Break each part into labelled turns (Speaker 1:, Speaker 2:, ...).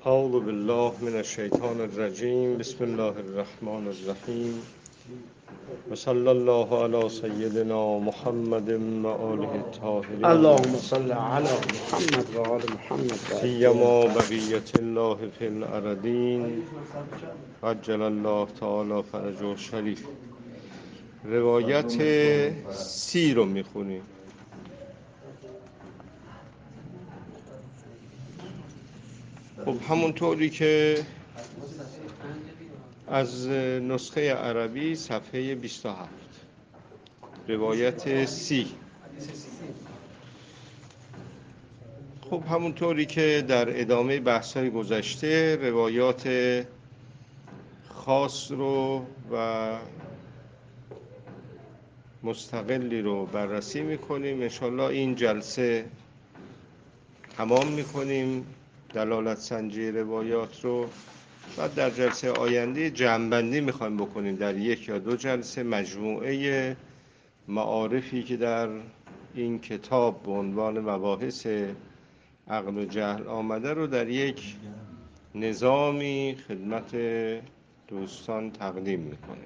Speaker 1: اعوذ بالله من الشیطان الرجیم. بسم الله الرحمن الرحیم و صلی الله علی سیدنا محمد و آله الطاهرین.
Speaker 2: اللهم صل علی محمد و آل محمد
Speaker 1: سیما بقیت الله فی الارضین عجل الله تعالی فرجه الشریف. روایت 30 رو میخونیم. خب همونطوری که از نسخه عربی صفحه 27 روایت 30. خب همونطوری که در ادامه بحث‌های گذشته روایات خاص رو و مستقلی رو بررسی میکنیم. انشالله این جلسه تمام میکنیم دلالت سنجی روایات رو. بعد در جلسه آینده جمع‌بندی میخوایم بکنیم در یک یا دو جلسه مجموعه معارفی که در این کتاب به عنوان مباحث عقل و جهل آمده رو در یک نظامی خدمت دوستان تقدیم میکنیم.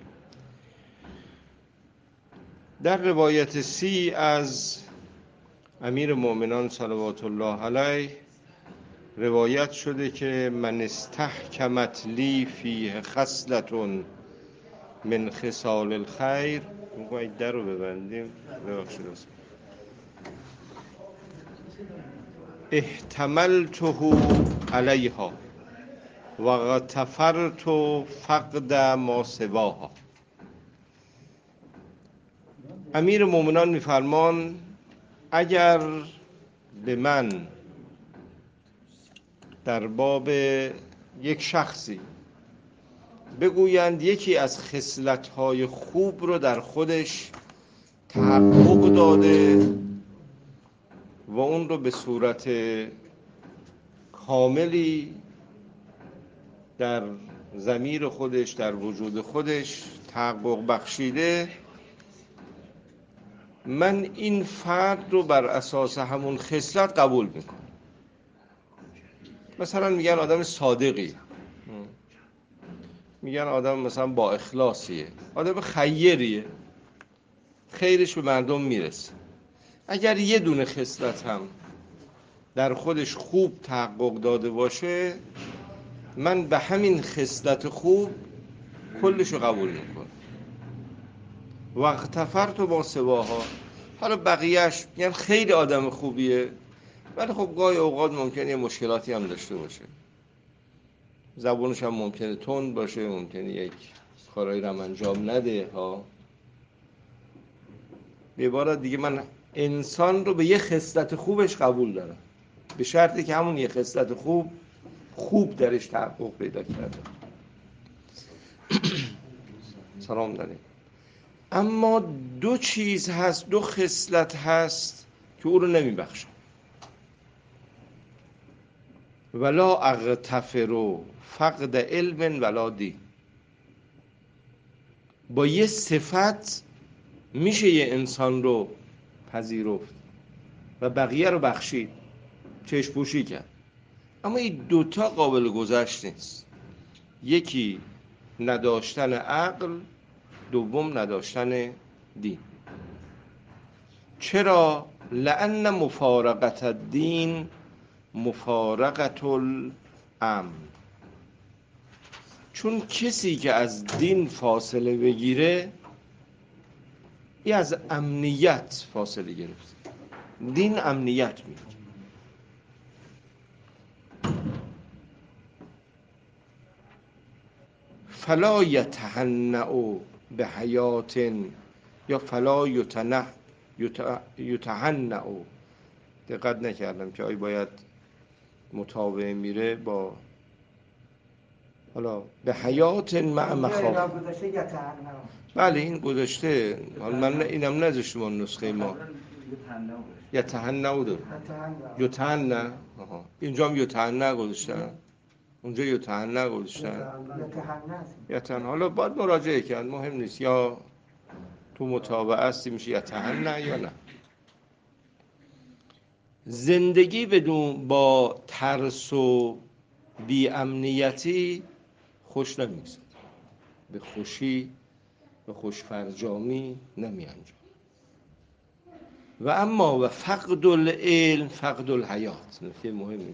Speaker 1: در روایت 30 از امیر المؤمنین صلوات الله علیه روایت شده که من استحکمت لی فیه خصلة من خصال الخیر. میخواید در رو ببندیم. احتملته علیها و غتفرت فقد ما سواها. امیر مومنان میفرمان اگر به من در باب یک شخصی بگویند یکی از خصلت‌های خوب رو در خودش تحقق داده و اون رو به صورت کاملی در ضمیر خودش در وجود خودش تحقق بخشیده، من این فرد رو بر اساس همون خصلت قبول میکنم. مثلا میگن آدم صادقی، میگن آدم مثلا با اخلاصیه، آدم خیریه، خیرش به مردم میرسه. اگر یه دونه خصلت هم در خودش خوب تحقق داده باشه، من به همین خصلت خوب کلش رو قبول میکنم. وقتفرت با سواها. حالا بقیهش میگن خیلی آدم خوبیه، ولی خب گاهی اوقات ممکنه یه مشکلاتی هم داشته باشه، زبونش هم ممکنه تند باشه، ممکنه یک کارایی رو هم انجام نده ها. به عبارت دیگه من انسان رو به یه خصلت خوبش قبول دارم، به شرطی که همون یه خصلت خوب درش تحقق پیدا کرده. سلام داریم. اما دو چیز هست، دو خصلت هست که او رو نمیبخشن. ولا اغتفر فقد علم ولا دین. با یه صفت میشه یه انسان رو پذیرفت و بقیه رو بخشید، چشم پوشی کرد، اما این دوتا قابل گذشت نیست. یکی نداشتن عقل، دوم نداشتن دین. چرا؟ لأن مفارقت الدین مفارقت الامن. چون کسی که از دین فاصله بگیره، این از امنیت فاصله گرفت. دین امنیت میده. فلا یتهنأ به حیات یا فلا یتهنأ. دقت نکردم که آیا باید مطابق میره با حالا به حیات مع مخاف. بله این گذاشته، حالا من اینم نذاشتم اون نسخه ما. یتهنأ داره. یتهنأ. اینجا هم یتهنأ گذاشتن، اونجا یتهنأ گذاشتن. یتهنأ. حالا باید مراجعه کرد، مهم نیست، یا تو مطابقه هستی میشه یتهنأ یا نه. زندگی بدون با ترس و بی امنیتی خوش نمیگذره، به خوشی، به خوشفرجامی نمیانجام. و اما و فقد العلم فقد الحیات. نکته مهمی،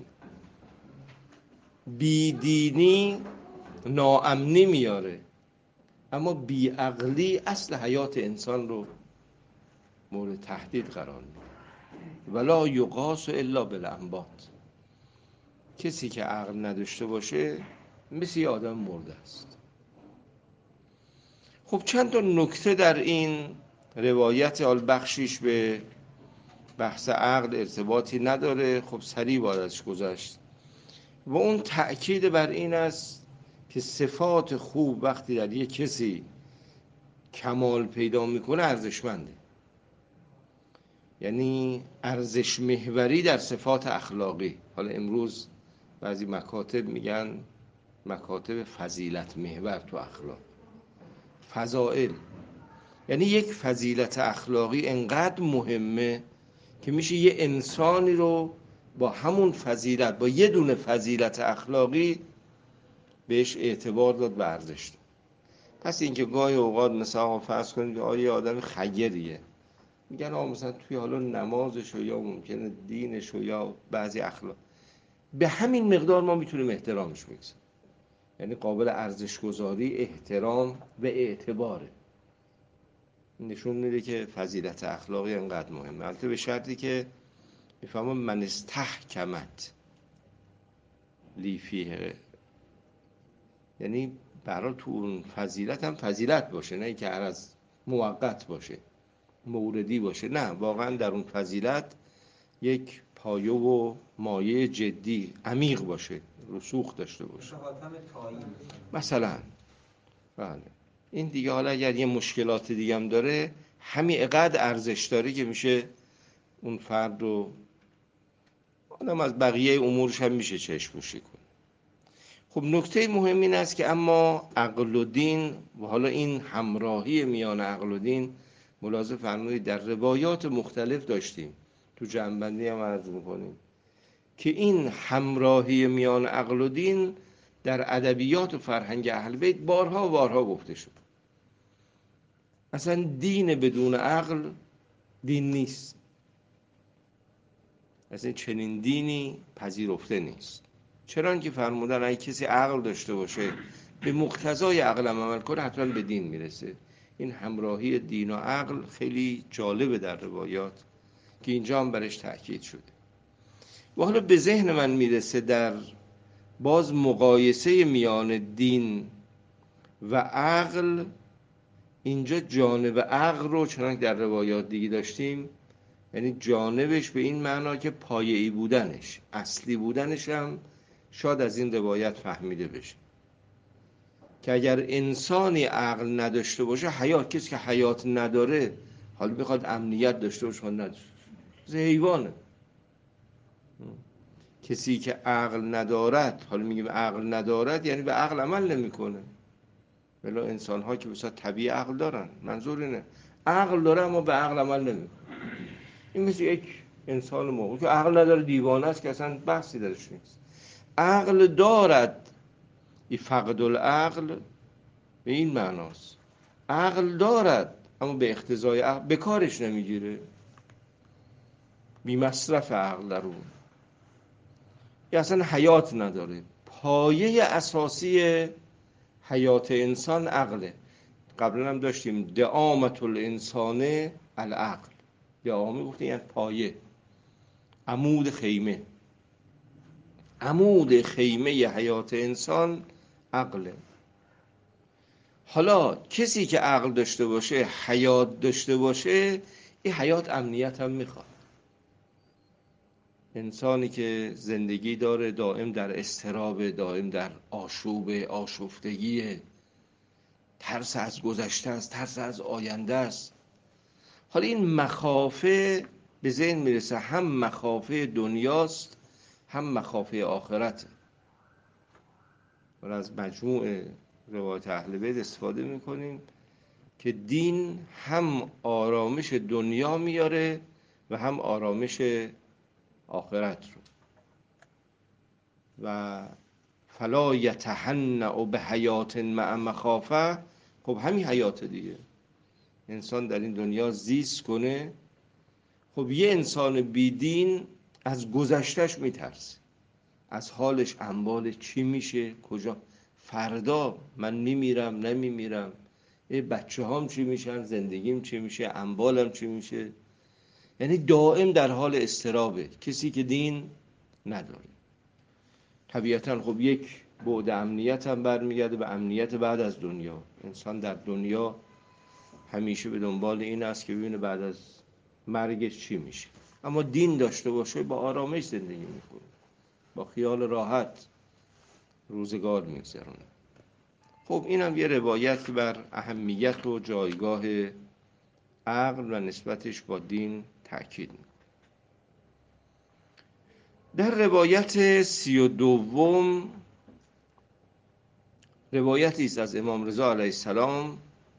Speaker 1: بیدینی ناامنی میاره، اما بیعقلی اصل حیات انسان رو مورد تهدید قرار میده. ولا یقاس الا بالانبات. کسی که عقل نداشته باشه مثل یه آدم مرده است. خب چند تا نکته در این روایت، حال بخشیش به بحث عقل ارتباطی نداره، خب سریع باید ازش گذشت. و اون تأکید بر این است که صفات خوب وقتی در یک کسی کمال پیدا میکنه ارزشمنده. یعنی ارزش محوری در صفات اخلاقی. حالا امروز بعضی مکاتب میگن مکاتب فضیلت محور تو اخلاق، فضائل. یعنی یک فضیلت اخلاقی انقدر مهمه که میشه یه انسانی رو با همون فضیلت، با یه دونه فضیلت اخلاقی بهش اعتبار داد و ارزش داد. پس اینکه گاهی اوقات مثلا فرض کنید که آیا آدم خیریه، میگن مثلا توی حالا نمازش یا ممکنه دینش یا بعضی اخلاق، به همین مقدار ما میتونیم احترامش بگذاریم. یعنی قابل ارزش گذاری، احترام و اعتباره. نشون میده که فضیلت اخلاقی انقدر مهمه. البته به شرطی که میفهمم من استحکمت لی فیه، یعنی برای تو اون فضیلت هم فضیلت باشه، نه که هر از موقت باشه، موردی باشه. نه، واقعا در اون فضیلت یک پایه و مایه جدی عمیق باشه، رسوخ داشته باشه مثلا. بله این دیگه حالا اگر یه مشکلات دیگه هم داره، همین اقدر ارزش داره که میشه اون فرد رو، آدم از بقیه امورش هم میشه چشم‌پوشی کنه. خب نکته مهم این است که اما عقل و دین، و حالا این همراهی میان عقل و دین، ملاحظه فرمایید در روایات مختلف داشتیم، تو جمع‌بندی هم عرض می‌کنیم که این همراهی میان عقل و دین در ادبیات و فرهنگ اهل بیت بارها و بارها گفته شد. اصلا دین بدون عقل دین نیست، اصلا چنین دینی پذیرفته نیست. چرا که فرمودن اگه کسی عقل داشته باشه، به مقتضای عقل عمل کنه، حتما به دین میرسه. این همراهی دین و عقل خیلی جالبه در روایات که اینجا هم برش تأکید شده. و حالا به ذهن من میرسه در باز مقایسه میان دین و عقل، اینجا جانب عقل رو چنانکه در روایات دیگه داشتیم، یعنی جانبش به این معنا که پایه‌ای بودنش، اصلی بودنش هم شاید از این روایت فهمیده بشه که اگر انسانی عقل نداشته باشه، حیات، کسی که حیات نداره، حالا بخواد امنیت داشته باشه نداشته، حیوانه. کسی که عقل ندارد، حالا میگیم عقل ندارد یعنی به عقل عمل نمیکنه. ولی انسان ها که مثلا طبیعی عقل دارن، منظور اینه عقل داره اما به عقل عمل نمیکنه. این مثل یک انسان موقع که عقل نداره دیوانه است که اصلا بحثی درش نیست. عقل دارد، این فقد العقل به این معناست. عقل دارد اما به اقتضای عقل به کارش نمیگیره، بی مصرف عقل در اون، یا اصلا حیات نداره. پایه اساسی حیات انسان عقله. قبلا هم داشتیم دعامت الانسان العقل، دعامه گفتیم یعنی پایه، عمود خیمه. عمود خیمه حیات انسان عقله. حالا کسی که عقل داشته باشه، حیات داشته باشه، این حیات امنیت هم میخواد. انسانی که زندگی داره دائم در اضطراب، دائم در آشوب، آشفتگی، ترس از گذشته است، ترس از آینده است. حالا این مخافه به ذهن میرسه، هم مخافه دنیاست هم مخافه آخرت. و از مجموع روایت اهل بیت استفاده میکنیم که دین هم آرامش دنیا میاره و هم آرامش آخرت رو. و فلا یتهنأ به حیات مع مخافه. خب همین حیات دیگه، انسان در این دنیا زیست کنه. خب یه انسان بیدین از گذشتش میترسه، از حالش انبال چی میشه، کجا فردا من میمیرم نمیمیرم، بچه هام چی میشن، زندگیم چی میشه، انبالم چی میشه. یعنی دائم در حال اضطرابه کسی که دین نداره. طبیعتا خب یک بعد امنیت هم برمیگرده به امنیت بعد از دنیا. انسان در دنیا همیشه به دنبال این است که ببینه بعد از مرگش چی میشه. اما دین داشته باشه با آرامش زندگی میکنه، با خیال راحت روزگار میگذرونه. خب اینم یه روایت که بر اهمیت و جایگاه عقل و نسبتش با دین تأکید میکنه. در روایت 32 روایتی است از امام رضا علیه السلام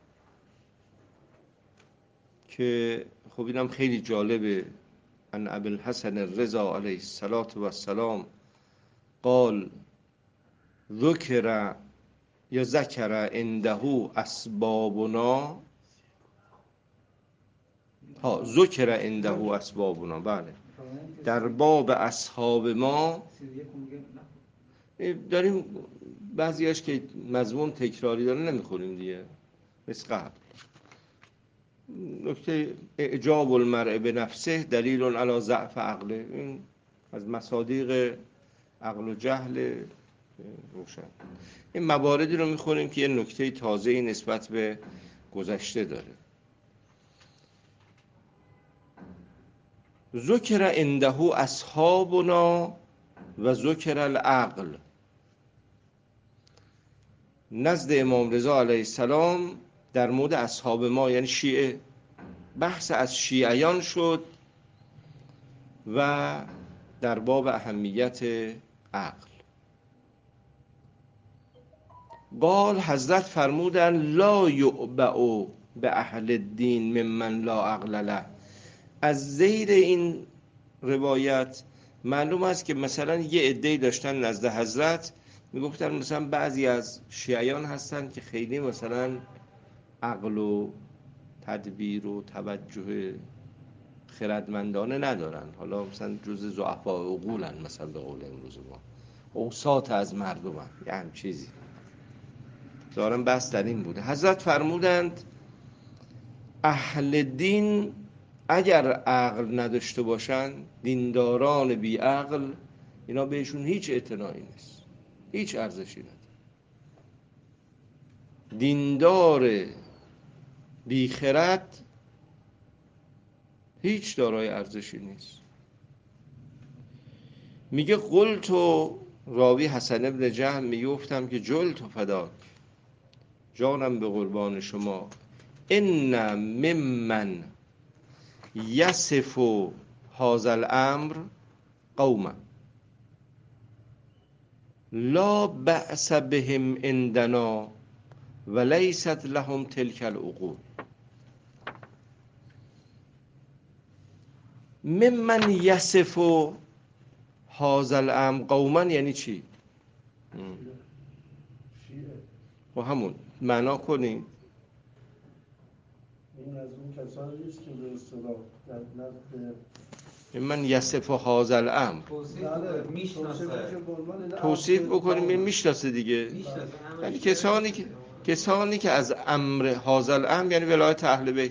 Speaker 1: که خب اینم خیلی جالبه. ان ابی الحسن الرضا علیه السلام قال ذکر عنده اسبابنا. ذکر عنده اسبابنا، بله، در باب اصحاب ما داریم بعضیاش که مضمون تکراری داره نمیخونیم دیگه مثل قبل. نکته اعجاب المرء به نفسه دلیل علی ضعف عقله، این از مصادیق عقل و جهل روشن. این مواردی رو میخونیم که یه نکته تازه‌ای نسبت به گذشته داره. ذکر عنده اصحابنا و ذکر العقل. نزد امام رضا علیه السلام در مورد اصحاب ما یعنی شیعه بحث از شیعیان شد و در باب اهمیت عقل. قال حضرت فرمودن لا یعبأ به اهل الدین ممن لا عقل له. از زیر این روایت معلوم است که مثلا یه عده‌ای داشتن نزد حضرت میگفتن مثلا بعضی از شیعیان هستن که خیلی مثلا عقل و تدبیر و توجه خردمندانه ندارن، حالا مثلا جز ضعفاء عقولن، مثلا به قول امروز ما اوساط از مردمن، یه هم چیزی دارن. بحث در این بوده. حضرت فرمودند اهل دین اگر عقل نداشته باشن، دینداران بی عقل، اینا بهشون هیچ اعتنایی نیست، هیچ ارزشی نداره. دیندار بی خرد هیچ دارای ارزشی نیست. میگه قلت و راوی حسن ابن جهم میگه گفتم که جلت و فداک، جانم به قربان شما، ان ممن یصف هذا الامر قوما لا بأس بهم عندنا ولیست لهم تلک العقول. ممن یصف هذا الامر قوما یعنی چی؟ و همون معنا کنیم.
Speaker 2: این از اون کسانی نیست که به اصطلاح در نزد
Speaker 1: من یصف هذا الامر توصیف بکنیم میشناسه دیگه، یعنی کسانی که از امر هذا الامر یعنی ولایت اهل بیت،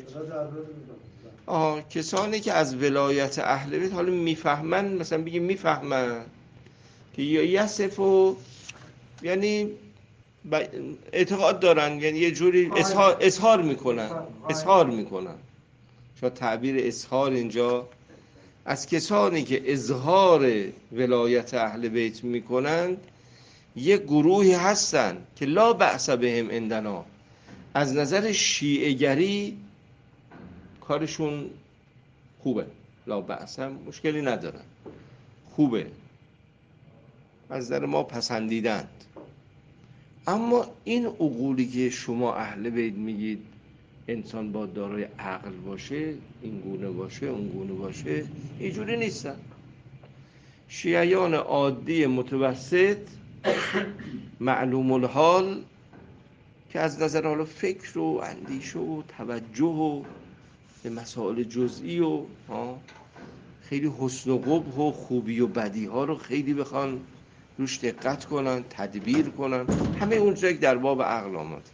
Speaker 1: کسانی که از ولایت اهل بیت حالا میفهمن، مثلا بگیم میفهمن که یصف یعنی اعتقاد دارن، یعنی یه جوری اظهار میکنن. شاید تعبیر اظهار اینجا از کسانی که اظهار ولایت اهل بیت میکنند یه گروهی هستن که لا بأس بهم عندنا، از نظر شیعه گری کارشون خوبه، لا بأس هم مشکلی ندارن، خوبه، از نظر ما پسندیدند. اما این عقولی که شما اهل بیت میگید انسان با دارای عقل باشه، این گونه باشه اون گونه باشه، اینجوری نیستن. شیعیان عادی متوسط معلوم الحال که از نظر حالا فکر و اندیشه و توجه و به مسائل جزئی و خیلی حسن و قبح و خوبی و بدی ها رو خیلی بخوان روش دقت کنن، تدبیر کنن، همه اونجا که در باب عقل آمد.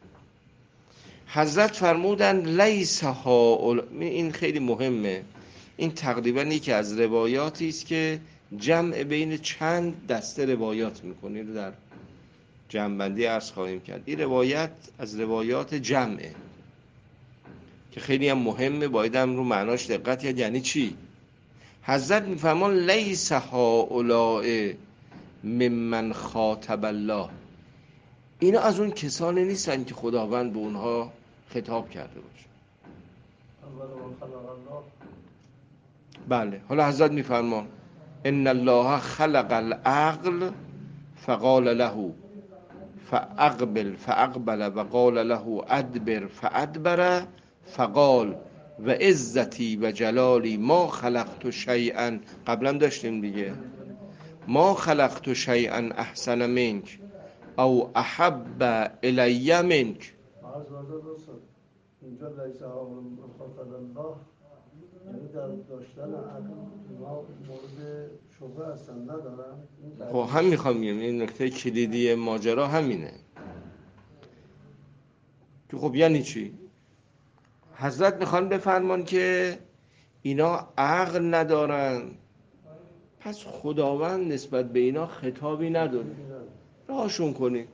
Speaker 1: حضرت فرمودن لیس هؤلاء، این خیلی مهمه، این تقریبا یکی از روایاتی است که جمع بین چند دسته روایات میکنه، رو در جمع‌بندی عرض خواهیم کرد. این روایت از روایات جمعه که خیلی هم مهمه، باید هم رو معناش دقت کرد. یعنی چی؟ حضرت میفرمان لیس هؤلاء ممن خاطب الله، اینا از اون کسانی نیستن که خداوند به اونها خطاب کرده باشه. بله، حالا حضرت میفرمان ان الله خلق العقل فقال له فاقبل و قال له ادبر فادبر فقال و عزتی و جلالی ما خلقت شیئا، قبلا داشتیم دیگه، ما خلقت شیئا احسن منک او احب الی منک.
Speaker 2: اینجا لیس خاطب الله یعنی در داشتن عقل ما مورد شبه هستن ندارن.
Speaker 1: خب هم میخوام بگم این نکته کلیدی ماجرا همینه که خب یعنی چی؟ حضرت میخوان بفرمان که اینا عقل ندارن، پس خداوند نسبت به اینا خطابی نداره، رهاشون کنید.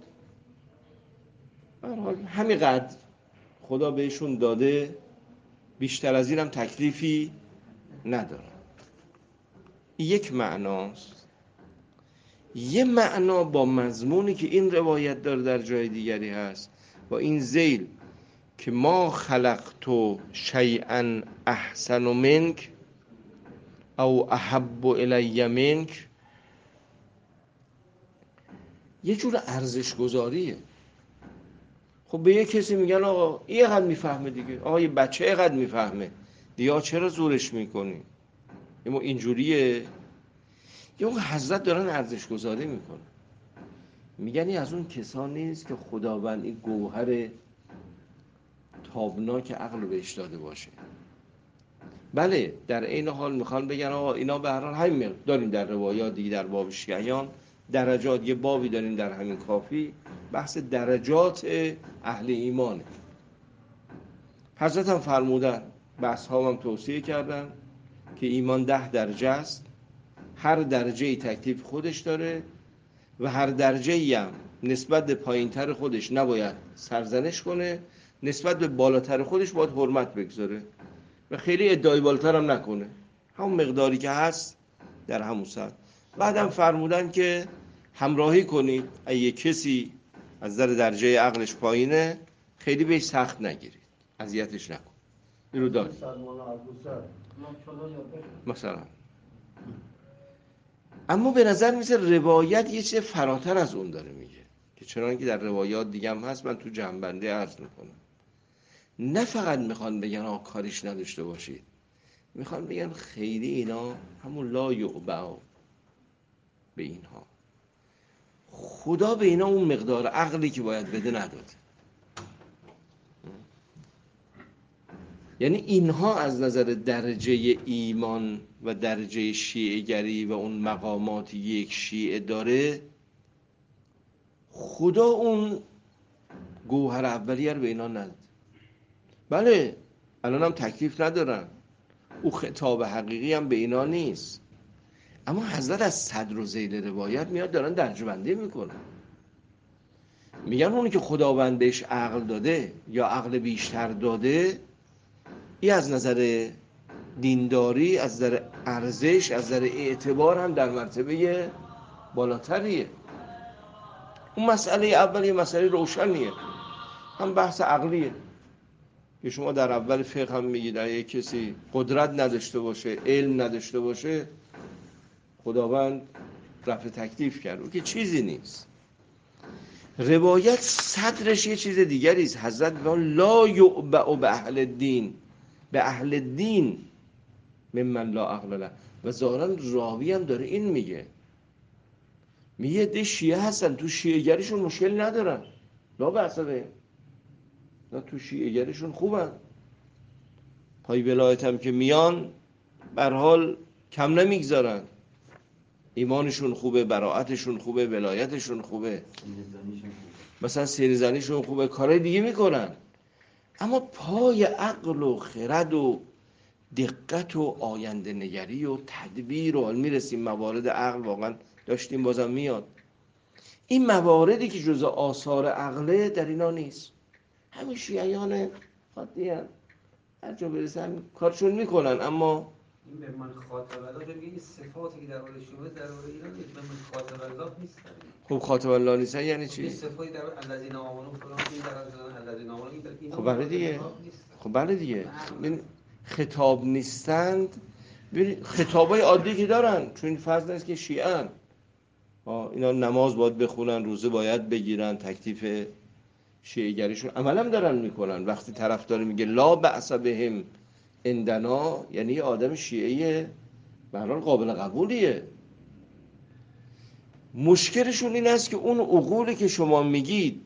Speaker 1: همینقدر خدا بهشون داده، بیشتر از اینم تکلیفی نداره. یک معناست. یه معنا با مضمونی که این روایت داره در جای دیگری هست، با این ذیل که ما خلقت شیئا احسن منک او احب الی منک، یه جور ارزش گذاریه. خب به یه کسی میگن آقا این قد میفهمه دیگه، آقا یه بچه قد میفهمه دیگه، چرا زورش میکنی؟ اما اینجوریه. یه اون حضرت دارن ارزش گذاری میکنن، میگن این از اون کسان نیست که خداوند این گوهر تابناک عقل رو بهش داده باشه. بله، در این حال میخوان بگن آقا اینا به هر حال همین داریم در روایات دیگه، در باب شیعیان درجات، یه بابی داریم در همین کافی بحث درجات اهل ایمانه. حضرت هم فرمودن، بحث ها هم توصیه کردن که ایمان 10 درجه است، هر درجه ای تکلیف خودش داره و هر درجه ای هم نسبت به پایینتر خودش نباید سرزنش کنه، نسبت به بالاتر خودش باید حرمت بگذاره و خیلی ادعای بالاتر هم نکنه، همون مقداری که هست در همون سطح. بعدم فرمودن که همراهی کنید، اگه کسی از نظر درجه عقلش پایینه خیلی بهش سخت نگیرید، اذیتش نکن. این رو دارید مثلا. اما به نظر میسه روایت یه چیز فراتر از اون داره میگه، که چنانکه در روایات دیگه هم هست، من تو جمع‌بندی عرض میکنم. نه فقط میخوان بگن آقا کاریش نداشته باشید، میخوان بگن خیلی اینا همون لا یعبع به اینها، خدا به اینا اون مقدار عقلی که باید بده نداده. یعنی اینها از نظر درجه ایمان و درجه شیعه گری و اون مقاماتی یک شیعه داره، خدا اون گوهر اولیه رو به اینا نداده. بله الان هم تکلیف ندارن، او خطاب حقیقی هم به اینا نیست، اما حضرت از صدر و ذیل روایت میاد دارن درجه بندی میکنن، میگن اونی که خداوند بهش عقل داده یا عقل بیشتر داده، این از نظر دینداری، از نظر ارزش، از نظر اعتبار هم در مرتبه بالاتریه. اون مسئله اول یه مسئله روشنیه، هم بحث عقلیه که شما در اول فقه هم میگید اگه کسی قدرت نداشته باشه، علم نداشته باشه، خداوند رفع تکلیف کرد، اون که چیزی نیست. روایت صدرش یه چیز دیگری است. حضرت میگن لا یعبع به اهل الدین، به اهل الدین ممن لا عقل له. و ظاهرا راوی هم داره این میگه،
Speaker 3: میگه ده شیعه هستن، تو شیعه گریشون مشکل ندارن، لا بأس به، نه تو شیعه گریشون خوبن، پای ولایت هم که میان به هر حال کم نمیگذارن، ایمانشون خوبه، براءتشون خوبه، ولایتشون خوبه، مثلا سیرزنیشون خوبه، کارهای دیگه میکنن. اما پای عقل و خرد و دقت و آینده نگری و تدبیر و میرسیم موارد عقل واقعا داشتیم بازم میاد، این مواردی که جزء آثار عقله در اینا نیست. همین شیعیان عادی هستن، هر جا برسن کارشون میکنن. اما
Speaker 4: این به من خاطب الله میگه این صفاتی که در مورد شما در مورد اینا نیست، به من خاطب الله نیست.
Speaker 3: خب خاطب الله نیستن یعنی چی؟
Speaker 4: این صفاتی در مورد الذین آمنوا فلان این در مورد الذین آمنوا این
Speaker 3: خب بله دیگه، خب بله دیگه، خطاب نیستند. ببین خطابای عادی که دارن، چون این فرض نیست که شیعن اینا نماز باید بخونن، روزه باید بگیرن، تکلیف شیعه گریشون عملا دارن میکنن. وقتی طرفدار میگه لا بأس بهم عندنا، یعنی یه آدم شیعه به هر حال قابل قبولیه. مشکلشون این است که اون عقولی که شما میگید،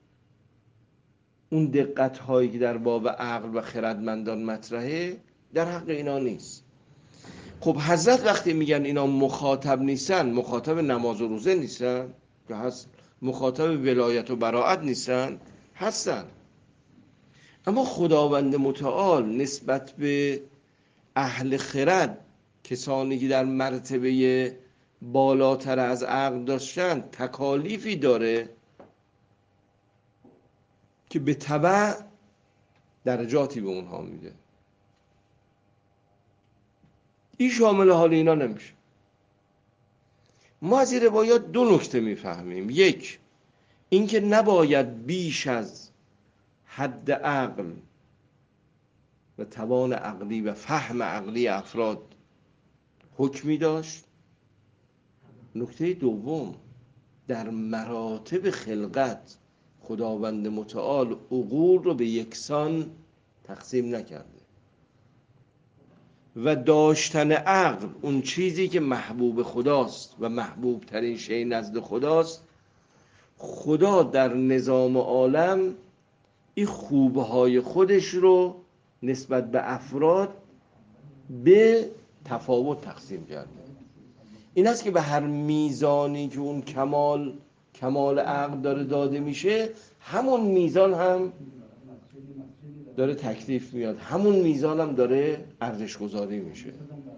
Speaker 3: اون دقت هایی که در باب عقل و خردمندان مطرحه، در حق اینا نیست. خب حضرت وقتی میگن اینا مخاطب نیستن، مخاطب نماز و روزه نیستن که هست، مخاطب ولایت و براءت نیستن، هستن. اما خداوند متعال نسبت به اهل خرد، کسانی که در مرتبه بالاتر از عقل داشتن، تکالیفی داره که به تبع درجاتی به اونها میده. این شامل حال اینا نمیشه. ما از این روایات دو نکته میفهمیم. یک، اینکه نباید بیش از حد عقل و توان عقلی و فهم عقلی افراد حکمی داشت. نکته دوم، در مراتب خلقت خداوند متعال عقول رو به یکسان تقسیم نکرده و داشتن عقل، اون چیزی که محبوب خداست و محبوب ترین شی نزد خداست، خدا در نظام عالم این خوبهای خودش رو نسبت به افراد به تفاوت تقسیم کرده. این است که به هر میزانی که اون کمال عقل داره داده میشه، همون میزان هم داره تکلیف میاد، همون میزان هم داره ارزش گذاری میشه.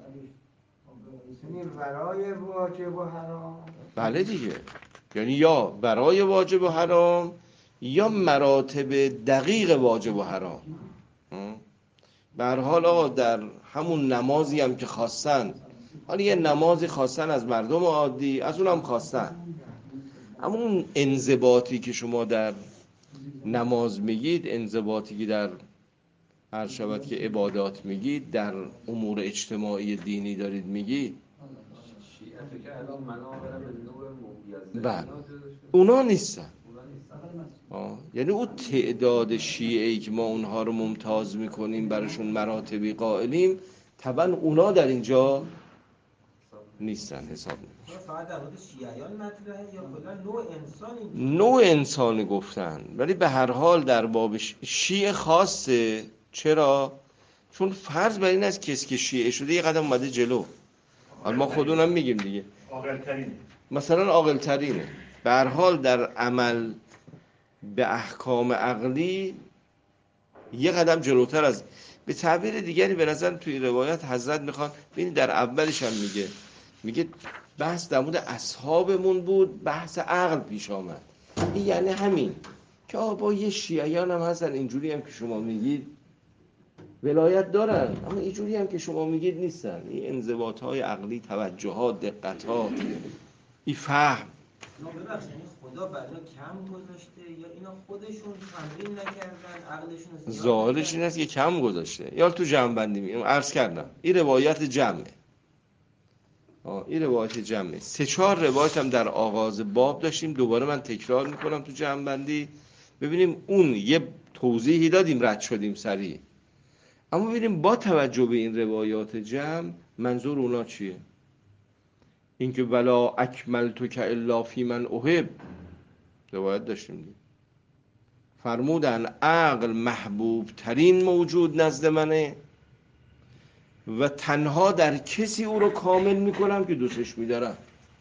Speaker 5: یعنی برای واجب و حرام.
Speaker 3: بله دیگه، یعنی یا برای واجب و حرام یا مراتب دقیق واجب و حرام. به هر حال آقا در همون نمازی هم که خواستن، حالا یه نمازی خواستن از مردم عادی، از اون هم خواستن، اما اون انضباطی که شما در نماز میگید، انضباطی که در هر شود که عبادات میگید، در امور اجتماعی دینی دارید میگید، بله اونا نیستن. یعنی اون تعداد شیعه‌ای که ما اونها رو ممتاز میکنیم، براشون مراتبی قائلیم، طبعا اونا در اینجا نیستن، حساب نمیشه.
Speaker 4: فقط در مورد شیعیان مطرحه یا کلا نوع انسانی؟
Speaker 3: نوع انسانی گفتن، ولی به هر حال در باب شیعه خاصه. چرا؟ چون فرض بر این است کسی که شیعه شده یه قدم اومده جلو. حالا ما خودمونم میگیم دیگه،
Speaker 6: عاقل‌ترینه،
Speaker 3: مثلا عاقل‌ترینه، به هر حال در عمل به احکام عقلی یه قدم جلوتر از، به تعبیر دیگری به نظر توی روایت حضرت میخوان، ببینید در اولش هم میگه بحث در مورد اصحابمون بود، بحث عقل پیش آمد. این یعنی همین که با یه شیعیان هم هستن اینجوری هم که شما میگید ولایت دارن، اما اینجوری هم که شما میگید نیستن. این انضباط‌های عقلی، توجهات، دقت‌ها، این فهم،
Speaker 4: خدا برای کم گذاشته یا اینا خودشون تمرین نکردن عقلشون زیاد؟
Speaker 3: ظاهرش این است که کم گذاشته. یا تو جمع بندی میگم، عرض کردم این روایت جمعه، این روایت جمعه. 3-4 روایت هم در آغاز باب داشتیم، دوباره من تکرار میکنم تو جمع بندی، ببینیم اون یه توضیحی دادیم، رد شدیم سریع، اما ببینیم با توجه به این روایات جمع منظور اونا چیه. اینکه ولا اکملتک الا فی من احب، روایت داشتیم دیگه. فرمودن عقل محبوب ترین موجود نزد منه و تنها در کسی او رو کامل میکنم که دوستش میدارم.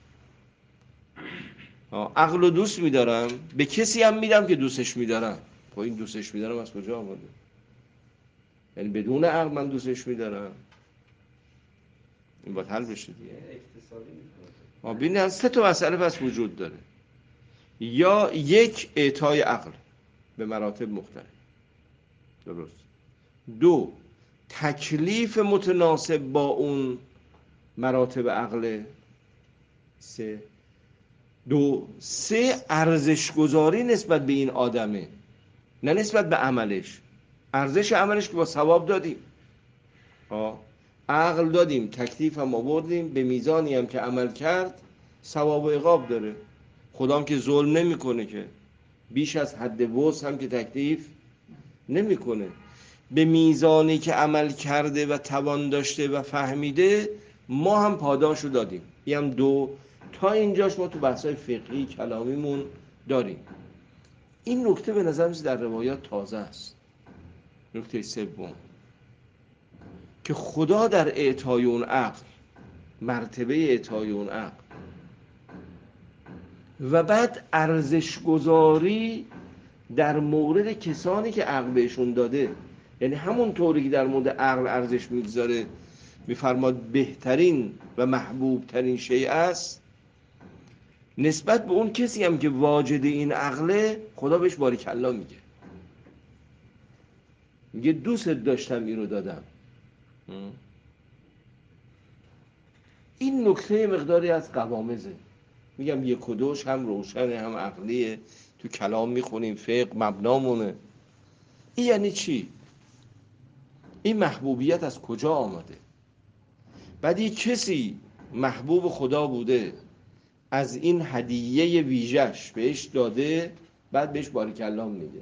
Speaker 3: عقل رو دوست میدارم، به کسی هم میدم که دوستش میدارم. خب این دوستش میدارم از کجا آمده؟ یعنی بدون عقل من دوستش میدارم؟ این باید حل بشه دیگه. ببینید 3 تا مسئله پس وجود داره. یا یک، اعطای عقل به مراتب مختلف، درست. 2، تکلیف متناسب با اون مراتب عقل. 3 ارزش گذاری نسبت به این آدمه، نه نسبت به عملش. ارزش عملش که با ثواب دادیم، عقل دادیم، تکلیف هم آوردیم، به میزانی هم که عمل کرد ثواب و عقاب داره. خدا هم که ظلم نمیکنه، که بیش از حد وسع هم که تکلیف نمیکنه. به میزانی که عمل کرده و توان داشته و فهمیده ما هم پاداشو دادیم. این هم 2 تا اینجاش ما تو بحثای فقهی کلامیمون داریم. این نکته به نظر میاد در روایات تازه است. نکته 3 که خدا در اعطای اون عقل، مرتبه اعطای اون عقل و بعد ارزش گذاری در مورد کسانی که عقل بهشون داده، یعنی همون طوری که در مورد عقل ارزش میگذاره، میفرماد بهترین و محبوب ترین شیء است، نسبت به اون کسی هم که واجد این عقله خدا بهش باریکالله میگه دوست داشتم اینو دادم. این نکته مقداری از قوامزه. میگم 1 و 2 هم روشنه هم عقلیه، تو کلام میخونیم، فقه مبنامونه. این یعنی چی؟ این محبوبیت از کجا آمده؟ بعد این کسی محبوب خدا بوده، از این هدیه ویژش بهش داده، بعد بهش باریکالله میگه.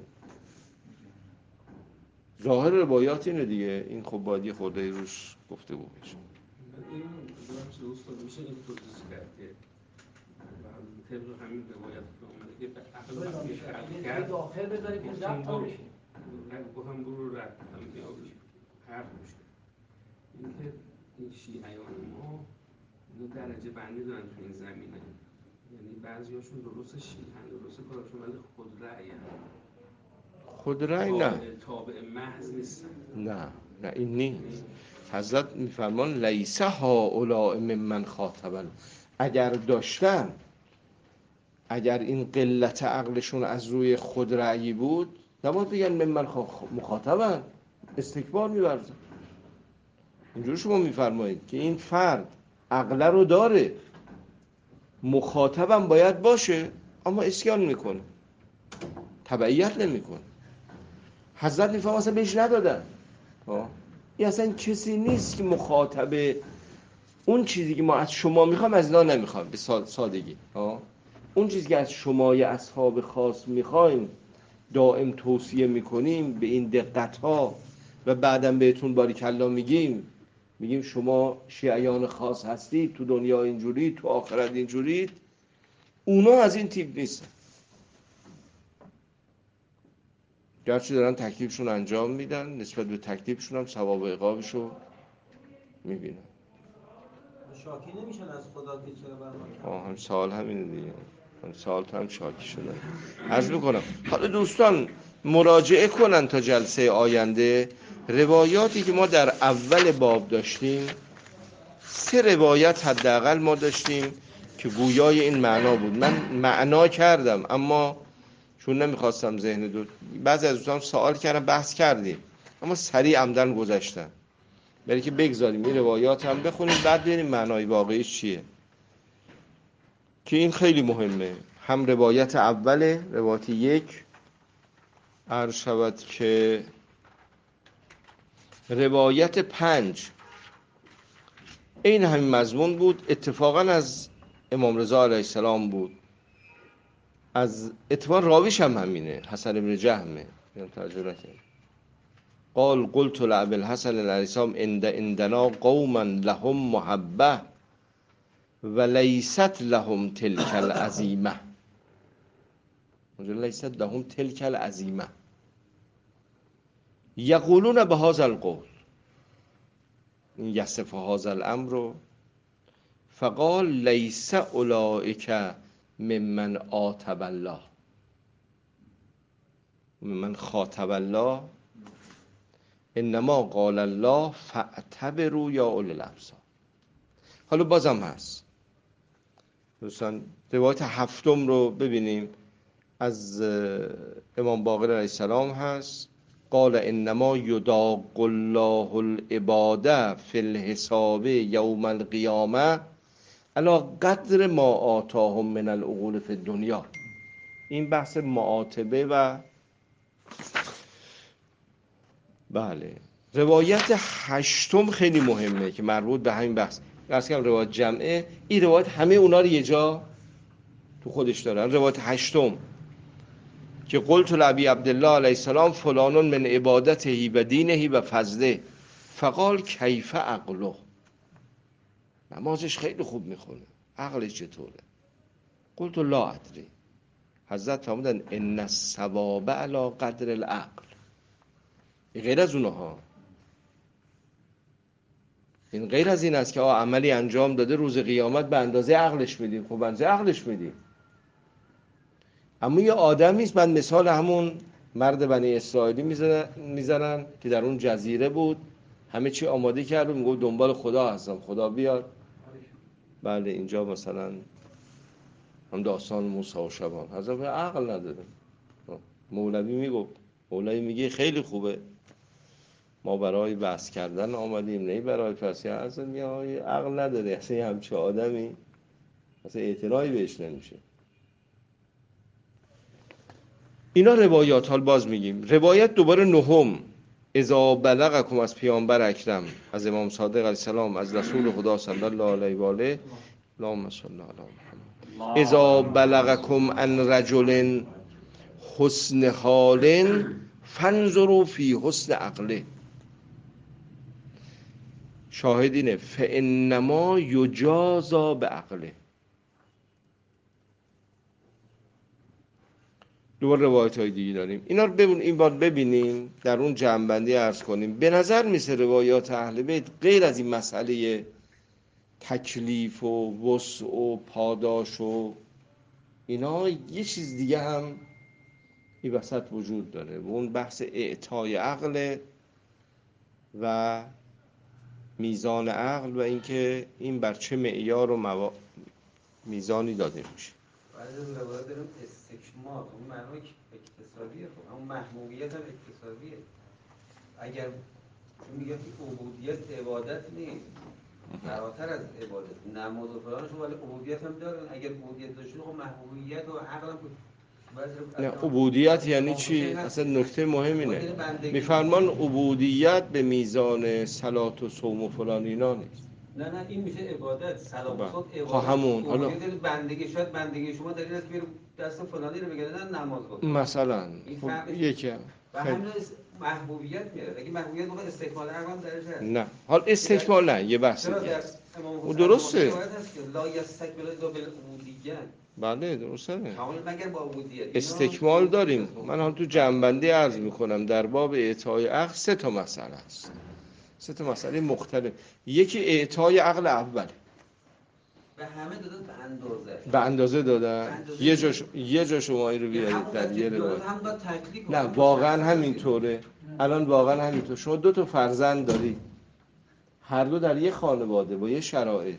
Speaker 3: ظاهر روایات اینه دیگه. این خب باید یه خورده روش گفته بود بشه.
Speaker 6: این دوست میشه این توضیح کرد که طبق همین روایت که اومده که به عقل وقتی خلق کرد
Speaker 7: داخل بذاریم که رفت تا بشه.
Speaker 6: گفتم برو رفت هم بیابش حرف میشه. اینکه این شیعیان ما اینو درجه بندی دارن تو این زمینه. یعنی بعضیاشون درست شیعیان، درست کارشون، ولی خود رأی
Speaker 3: خود رأی نه،
Speaker 6: تابع محض نیستن.
Speaker 3: نه این نیست. حضرت میفرمان لیس هؤلاء ممن خاطبن. اگر داشتن، اگر این قلت عقلشون از روی خود رأیی بود، نباید بگن ممن مخاطبن، استکبار می‌ورزن. اینجور شما میفرمایید که این فرد عقل رو داره، مخاطبم باید باشه، اما اسیان میکنه، تبعیت نمیکنه. حضرت میفرماید اصلا بهش ندادن. این اصلا کسی نیست که مخاطب اون چیزی که ما از شما میخوام از اینا نمیخوام. به سادگی اون چیزی که از شمای اصحاب خاص میخوایم دائم توصیه میکنیم به این دقت ها و بعدم بهتون باریکالله میگیم شما شیعیان خاص هستید، تو دنیا اینجوری، تو آخرت اینجوری. اونا از این تیپ نیستن، گرچه دارن تکلیفشون انجام میدن، نسبت به تکلیفشون هم ثواب و عقابشو میبینن.
Speaker 4: شاکی نمیشن از خدا که چرا بر ما
Speaker 3: هم سوال همینه دیگه. هم سوال هم شاکی شدن. عرض میکنم حالا دوستان مراجعه کنن تا جلسه آینده روایاتی که ما در اول باب داشتیم. 3 روایت حداقل ما داشتیم که گویای این معنا بود. من معنا کردم اما چون نمیخواستم بعضی از دوستان سوال کردن، بحث کردیم، اما سریع عمدن گذشتن. برای که بگذاریم این روایات هم بخونیم، بعد ببینیم معنای واقعیش چیه، که این خیلی مهمه. هم روایت اوله، روایت 1 عرض شود که روایت 5 این همین مضمون بود، اتفاقا از امام رضا علیه السلام بود. از اتفاق راویش هم همینه، حسن بن جهمه. ترجمه نکنید. قال قلت لابی الحسن علیه السلام عندنا قوما لهم محبه و لیست لهم تلک العزیمه. اونجا لیست لهم تلک العزیمه. یقولون به هذا القول، یصف هذا الامر، فقال لیس اولئک ممن عاتب الله، ممن خاطب الله، انما قال الله فاعتبروا یا اولی الابصار. حالا بازم هست دوستان، روایت هفتم رو ببینیم، از امام باقر علیه السلام هست، قال انما یداق الله العباد فی الحساب یوم القیامه علی قدر ما آتاهم من العقول فی الدنیا. این بحث معاتبه و بله روایت هشتم خیلی مهمه که مربوط به همین بحث. درست کنم روایت جمعه، این روایت همه اونا رو یه جا تو خودش دارن. روایت هشتم که قلت لابی عبدالله علیه السلام فلان من عبادته و دینه و فضله فقال کیف عقله، نمازش خیلی خوب میخونه، عقلش چطوره؟ قلت لا ادری. حضرت فرمودن ان الثواب علی قدر العقل. غیر از اونها، این غیر از این است که عملی انجام داده روز قیامت به اندازه عقلش میدیم. خب به اندازه عقلش میدیم. اما یه آدمی است، من مثال همون مرد بنی اسرائیلی میزنن که در اون جزیره بود، همه چی آماده کرد و میگه دنبال خدا هستم، خدا بیاد. بله اینجا مثلا هم داستان موسی و شبان، حضرت عقل نداره. مولوی میگه خیلی خوبه، ما برای بحث کردن آمدیم نه برای فصیح. اصلا میگه عقل نداره، اصلا همچه آدمی اصلا اعتنایی بهش نمیشه. اینا روایات. حال باز میگیم روایت دوباره نهم، اذا بلغکم از پیامبر اکرم، از امام صادق علیه السلام، از رسول خدا صلی الله علیه و آله، اللهم صل علی محمد، اذا بلغکم ان رجل حسن حال فانظروا فی حسن عقله. شاهدینه فانما یجازا به عقله. دوباره روایت های دیگه داریم، اینا رو این بار ببینیم، در اون جمع‌بندی عرض کنیم. به نظر میسه روایات اهل بیت غیر از این مسئله تکلیف و وسع و پاداش و اینا، یه چیز دیگه هم این وسط وجود داره و اون بحث اعطای عقل و میزان عقل و اینکه این بر چه معیار و میزانی داده میشه.
Speaker 4: بعضی از روایات داریم استکمال، اون معنی اکتسابیه، خب اون محمولیت هم اکتسابیه. اگر میگه که عبودیت عبادت نیست، فراتر از عبادت، نماز و فلانشون ولی عبودیت هم دارن. اگر عبودیت داشتن خب محمولیت و عقل هم
Speaker 3: نه. عبودیت یعنی چی؟ اصلا نکته مهم اینه، میفرمان عبودیت به میزان صلات و صوم و فلان اینا نیست.
Speaker 4: نه این میشه عبادت، صلات و صوم عبادت.
Speaker 3: خب همون حالا
Speaker 4: بندگی، شاید بندگی شما در این است که دست فلانی رو بگیرن نه نماز بخونن
Speaker 3: مثلا. خب یکی
Speaker 4: و همین محبوبیت میاد. اگه محبوبیت موقع استکمال عقل هم درش هست.
Speaker 3: نه حال استکمال نه، یه بحث دیگه است. او درسته.
Speaker 4: لا یستکمل الا بالعبودیت.
Speaker 3: بله درسته.
Speaker 4: مگر با عبودیت
Speaker 3: استکمال داریم. من حال تو جنبندی عرض میکنم در باب اعطای عقل 3 تا مسئله است، 3 تا مسئله مختلف. یکی اعطای عقل اوله،
Speaker 4: به همه دادن
Speaker 3: به اندازه دادن. یه جا شما این رو بیارید در یه روایت. نه واقعا همینطوره. الان واقعا همینطور. شما 2 تا فرزند داری، هر دو در یه خانواده با یه شرایط،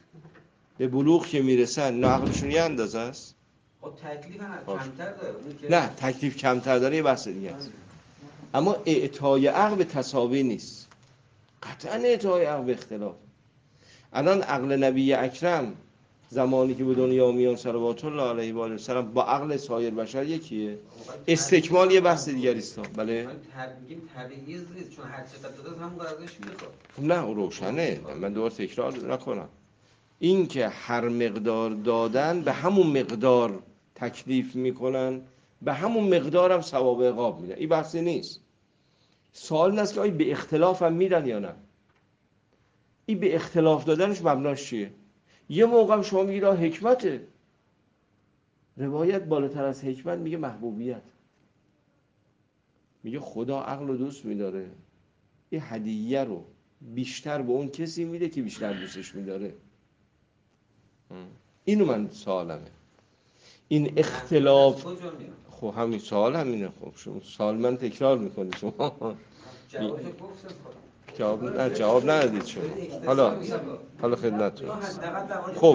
Speaker 3: به بلوغ که میرسن نه عقلشون یه اندازه است.
Speaker 4: خب تکلیف هم کمتر داره.
Speaker 3: نه تکلیف کمتر داره یه بحث دیگه است. اما اعطای عقل به تساوی نیست. قطعا اعطای عقل به اختلاف. الان عقل نبی اکرم زمانی که به دنیا میان صلوات الله علیه و آله و سلام با عقل سایر بشر یکیه. استکمال یه بحث دیگری است. بله
Speaker 4: میگیم تبعیض نیست، چون هر چقدر داده همون ارزش میخواد.
Speaker 3: نه روشنه، من دوباره تکرار نکنم. این که هر مقدار دادن به همون مقدار تکلیف میکنن، به همون مقدار هم ثواب عقاب میدن، این بحثی نیست. سوال این است که آیا به اختلاف هم میدن یا نه. این به اختلاف دادنش مبناش چیه؟ یه موقع شما میگید حکمته، روایت بالاتر از حکمت میگه محبوبیت، میگه خدا عقل و دوست میداره، این هدیه رو بیشتر به اون کسی میده که بیشتر دوستش میداره. اینو من سوالمه، این اختلاف. خب همین سوال همینه. خب شما سوال من تکرار میکنی شما جواب ندادید شما. حالا خدمتتون. خب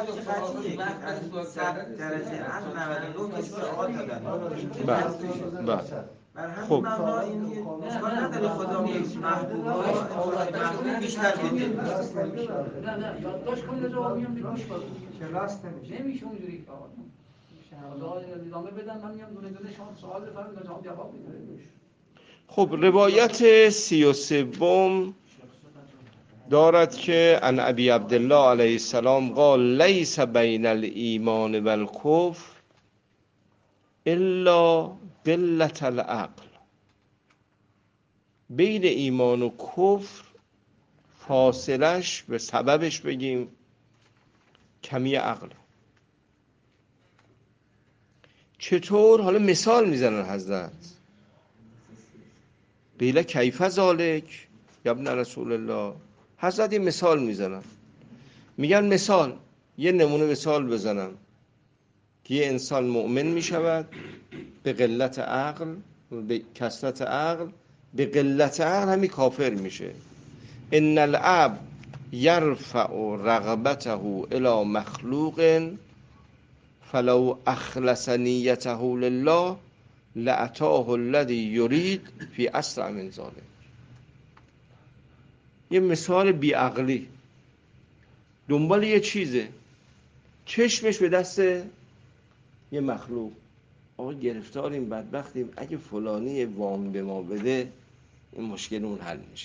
Speaker 3: بله خب
Speaker 7: نه یادداشت کنید جواب میام گوش کنید.
Speaker 5: کلاس
Speaker 7: نمیشه اونجوری که ادامه بدن، من میام دونه دونه شما سوال بفرمایید تا جواب میدم.
Speaker 3: خب روایت 33 دارد که عن ابی عبدالله علیه السلام قال لیس بین الایمان و الکفر الا قلة العقل. بین ایمان و کفر فاصلش به سببش بگیم کمی عقل. چطور؟ حالا مثال میزنن حضرت. قیل کیف ذالک یا ابن رسول الله. حضرت یه مثال میزنن، میگن مثال، یه نمونه مثال بزنم که یه انسان مؤمن میشود به قلت عقل، به کثرت عقل، به قلت عقل همین کافر میشه. ان العبد یرفع رغبته الی مخلوق فلو اخلص نیته لله لاتاه الذی یرید فی اسرع من ذلک. یه مثال بیعقلی، دنبال یه چیزه، چشمش به دست یه مخلوق، آقا گرفتاریم، بدبختیم، اگه فلانی وام به ما بده این مشکل اون حل میشه.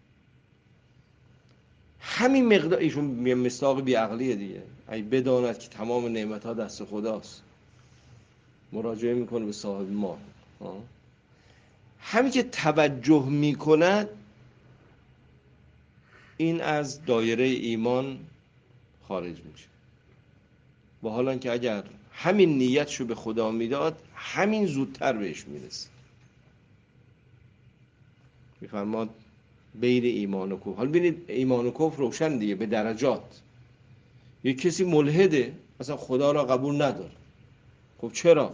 Speaker 3: همین مقدار، ایشون مصداق بیعقلیه دیگه. اگه بداند که تمام نعمت‌ها دست خداست، مراجعه میکنه به صاحب مال. همین که توجه میکند، این از دایره ایمان خارج میشه. و حالا که اگر همین نیتشو به خدا میداد، همین زودتر بهش میرسه. میفرماد بین ایمان و کفر. حالا ببینید ایمان و کفر روشن دیگه، به درجات. یک کسی ملحده، مثلا خدا را قبول نداره. خب چرا؟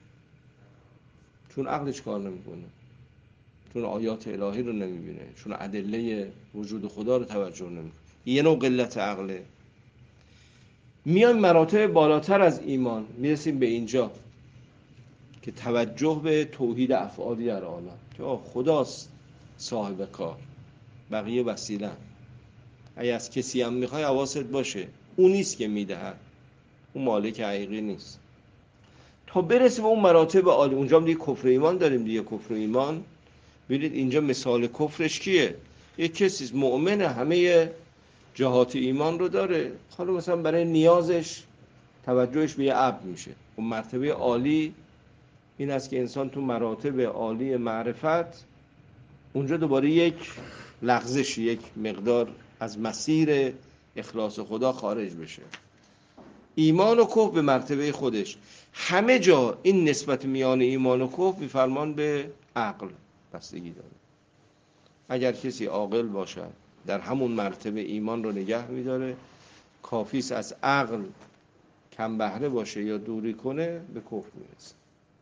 Speaker 3: چون عقلش کار نمیکنه، چون آیات الهی رو نمیبینه، چون ادله وجود خدا رو توجه نمیکنه. یه نوع قلت عقله. میایم مراتب بالاتر از ایمان، میرسیم به اینجا که توجه به توحید افعالی در عالم، که خداست صاحب کار، بقیه وسیله. اگه از کسی هم میخوای حواست باشه اون نیست که میدهد، اون مالک حقیقی نیست. تا برسیم به اون مراتب عالی، اونجا هم دیگه کفر ایمان داریم دیگه. کفر ایمان ببینید اینجا مثال کفرش کیه؟ یک کسی مؤمنه، همه جهات ایمان رو داره، حالا مثلا برای نیازش توجهش به یه عبد میشه. اون مرتبه عالی این است که انسان تو مراتب عالی معرفت، اونجا دوباره یک لغزش، یک مقدار از مسیر اخلاص خدا خارج بشه. ایمان و کفر به مرتبه خودش. همه جا این نسبت میان ایمان و کفر میفرمان به عقل بستگی داره. اگر کسی عاقل باشد در همون مرتبه ایمان رو نگه میداره، کافیست از عقل کم بهره باشه یا دوری کنه، به کفر میرسه.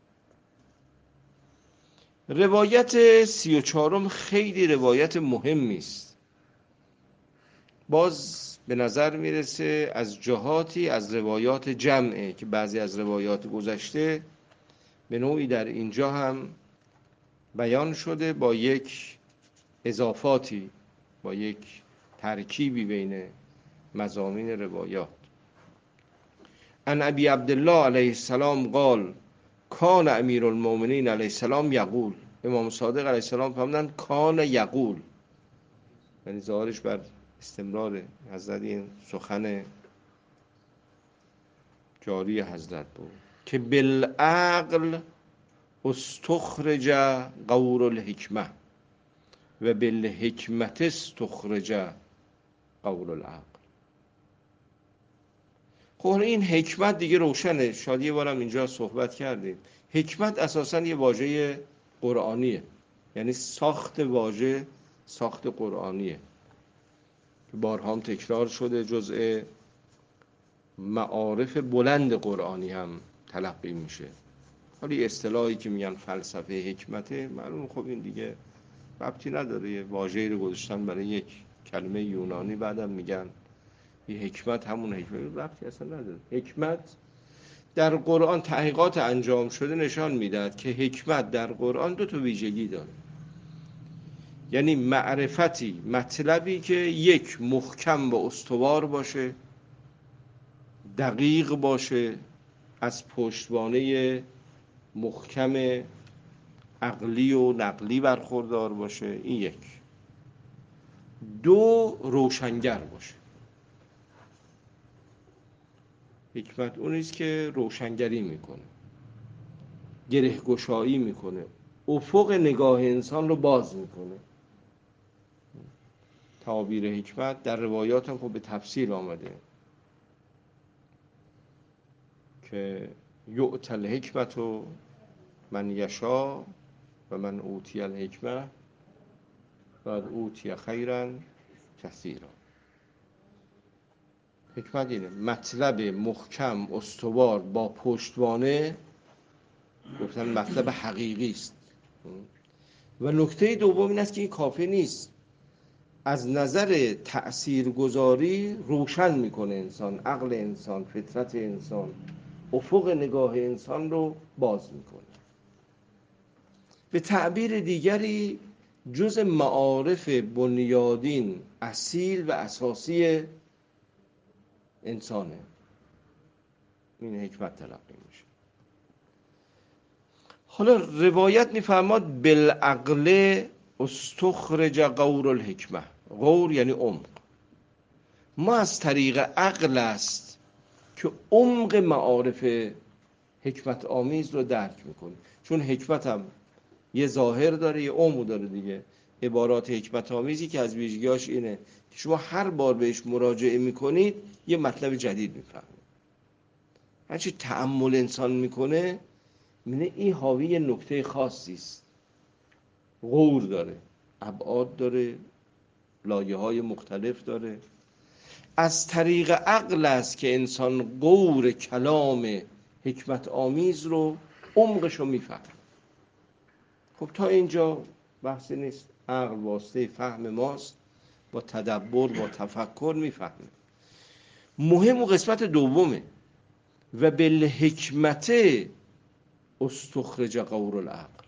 Speaker 3: روایت 34 خیلی روایت مهمی است. باز به نظر میرسه از جهاتی از روایات جمعه که بعضی از روایات گذشته به نوعی در اینجا هم بیان شده، با یک اضافاتی، با یک ترکیبی بین مضامین روایات. عن ابی عبدالله علیه السلام قال کان امیر المؤمنین علیه السلام یقول. امام صادق علیه السلام فرمودند کان یقول، یعنی ظاهرش بر استمرار حضرت این سخن جاری حضرت بود که بالعقل استخرج قور الحکمه و بالحکمت استخرج قور العقل. خب این حکمت دیگه روشنه، شاید یه بارم اینجا صحبت کردیم. حکمت اساساً یه واژه قرآنیه، یعنی ساخت واژه ساخت قرآنیه که بارها هم تکرار شده، جزء معارف بلند قرآنی هم تلقی میشه. حالا اصطلاحی که میگن فلسفه حکمته، معلوم خب این دیگه ربطی نداره، یه واژه‌ای رو گذاشتن برای یک کلمه یونانی، بعدم میگن این حکمت همون حکمت، ربطی اصلا نداره. حکمت در قرآن تحقیقات انجام شده نشان میدهد که حکمت در قرآن دو تا ویژگی داره. یعنی معرفتی، مطلبی که یک محکم و استوار باشه، دقیق باشه، از پشتوانه محکم عقلی و نقلی برخوردار باشه، این یک. دو، روشنگر باشه. حکمت اونیست که روشنگری میکنه، گره گشایی میکنه، افق نگاه انسان رو باز میکنه. تعابیر حکمت در روایات هم خب به تفصیل آمده که یؤتی الحکمت من یشاء و من اوتی الحکمه فقد اوتی خیرا کثیرا. حکمت اینه مطلب محکم استوار با پشتوانه، گفتن مطلب حقیقی است. و نکته دوم این است که این کافی نیست، از نظر تأثیرگذاری روشن میکنه انسان، عقل انسان، فطرت انسان، افق نگاه انسان رو باز میکنه. به تعبیر دیگری جز معارف بنیادین، اصیل و اساسی انسانه. این حکمت تلقی میشه. حالا روایت میفرماد بالعقل استخرج غور الحکمه. غور یعنی عمق. ما از طریق عقل است که عمق معارف حکمت آمیز رو درک میکنیم، چون حکمت هم یه ظاهر داره، یه عمق داره دیگه. عبارات حکمت آمیزی که از ویژگیاش اینه که شما هر بار بهش مراجعه میکنید یه مطلب جدید میفهمید. هرچی تأمل انسان میکنه میبینه این حاوی یه نکته خاصی است، غور داره، ابعاد داره، لایه‌های مختلف داره. از طریق عقل است که انسان غور کلام حکمت آمیز رو، عمقش رو میفهمه. خب تا اینجا بحثی نیست، عقل واسطه فهم ماست، با تدبر با تفکر میفهمه. مهم و قسمت دومه، و بالحکمت استخرج غور العقل.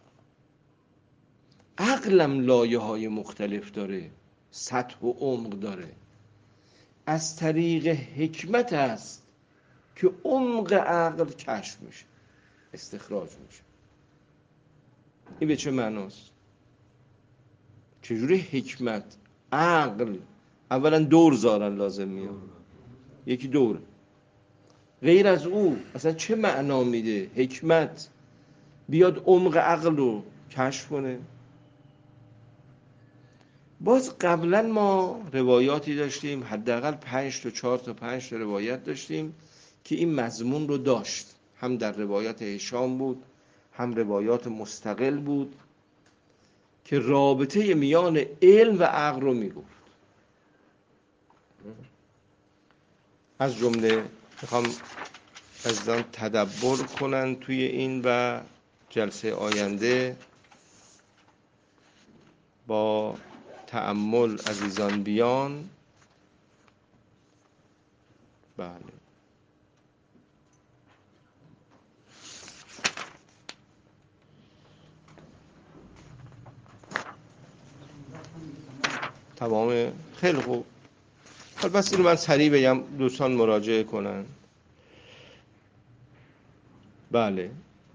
Speaker 3: عقلم لایه های مختلف داره، سطح و عمق داره. از طریق حکمت است که عمق عقل کشف میشه، استخراج میشه. این به چه معناست؟ چجوری حکمت، عقل اولا دور زارن لازم میاد، یکی دوره، غیر از او اصلا چه معنا میده حکمت بیاد عمق عقل رو کشف کنه؟ باز قبلا ما روایاتی داشتیم، حداقل 5 تا 4 تا 5 تا روایت داشتیم که این مضمون رو داشت، هم در روایات هشام بود، هم روایات مستقل بود که رابطه میان علم و عقل رو میگفت. از جمله میخوام عزیزان تدبر کنن توی این و جلسه آینده با تأمل عزیزان بیان. بله، تمام، خیلی خوب. حالا بس اینو من سریع بگم دوستان مراجعه کنن. بله،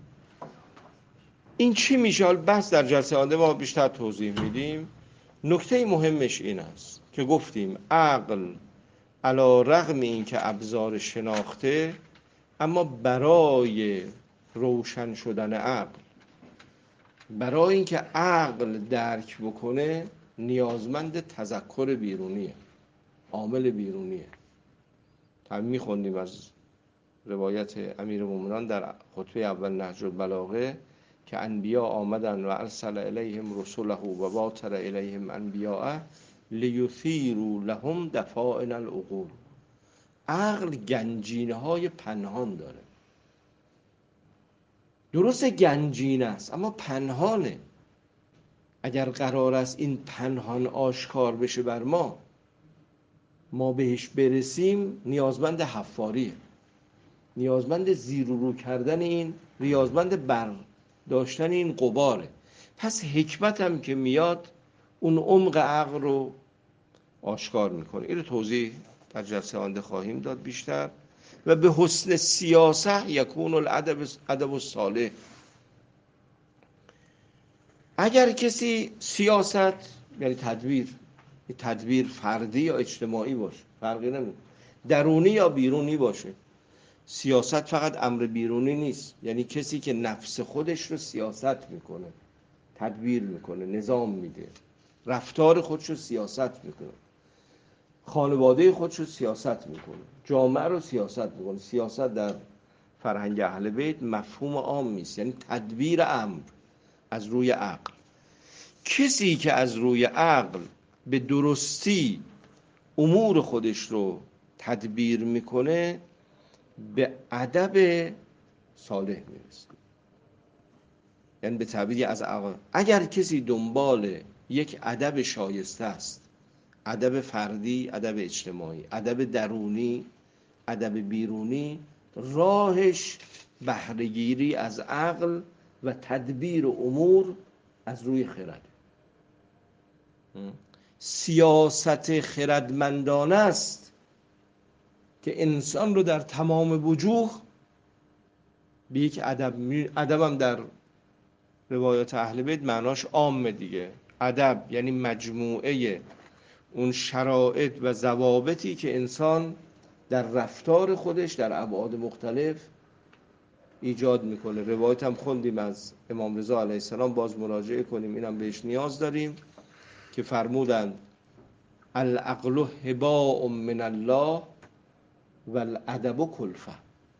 Speaker 3: این چی میشه؟ حالا بس در جلسه آینده ما بیشتر توضیح میدیم. نکته مهمش این است که گفتیم عقل علی رغم این که ابزار شناخته، اما برای روشن شدن عقل، برای اینکه عقل درک بکنه، نیازمند تذکر بیرونیه، عامل بیرونیه. هم میخوندیم از روایت امیرالمومنین در خطبه اول نهج البلاغه که انبیا آمدن و ارسل الیهم رسله و باتر الیهم انبیاء لیثیروا لهم دفائن العقول. عقل گنجینه های پنهان داره. درست گنجینه است اما پنهانه. اگر قرار است این پنهان آشکار بشه بر ما بهش برسیم، نیازمند حفاریه، نیازمند زیر و رو کردن این، نیازمند برداشتن این غباره. پس حکمت هم که میاد اون عمق عقل رو آشکار میکنه. این رو توضیح در جلسه آینده خواهیم داد بیشتر. و به حسن سیاسه یکون الادب الصالح. اگر کسی سیاست یعنی تدبیر فردی یا اجتماعی باشه، فرقی نمیکنه، درونی یا بیرونی باشه. سیاست فقط امر بیرونی نیست، یعنی کسی که نفس خودش رو سیاست میکنه، تدبیر میکنه، نظام میده، رفتار خودش رو سیاست میکنه، خانواده خودش رو سیاست میکنه، جامعه رو سیاست میکنه. سیاست در فرهنگ اهل بیت مفهوم عام نیست، یعنی تدبیر امر از روی عقل. کسی که از روی عقل به درستی امور خودش رو تدبیر میکنه به ادب صالح میرسه. یعنی به تعبیری از عقل، اگر کسی دنبال یک ادب شایسته است، ادب فردی، ادب اجتماعی، ادب درونی، ادب بیرونی، راهش بهره‌گیری از عقل و تدبیر امور از روی خرد. سیاست خردمندانه است که انسان رو در تمام وجوه به یک ادب هم در روایات اهل بیت معناش عامه دیگه. ادب یعنی مجموعه اون شرایط و ضوابطی که انسان در رفتار خودش در ابعاد مختلف ایجاد میکنه. روایت هم خوندیم از امام رضا علیه السلام، باز مراجعه کنیم، اینم بهش نیاز داریم، که فرمودند العقل هباء من الله والادب کلفه.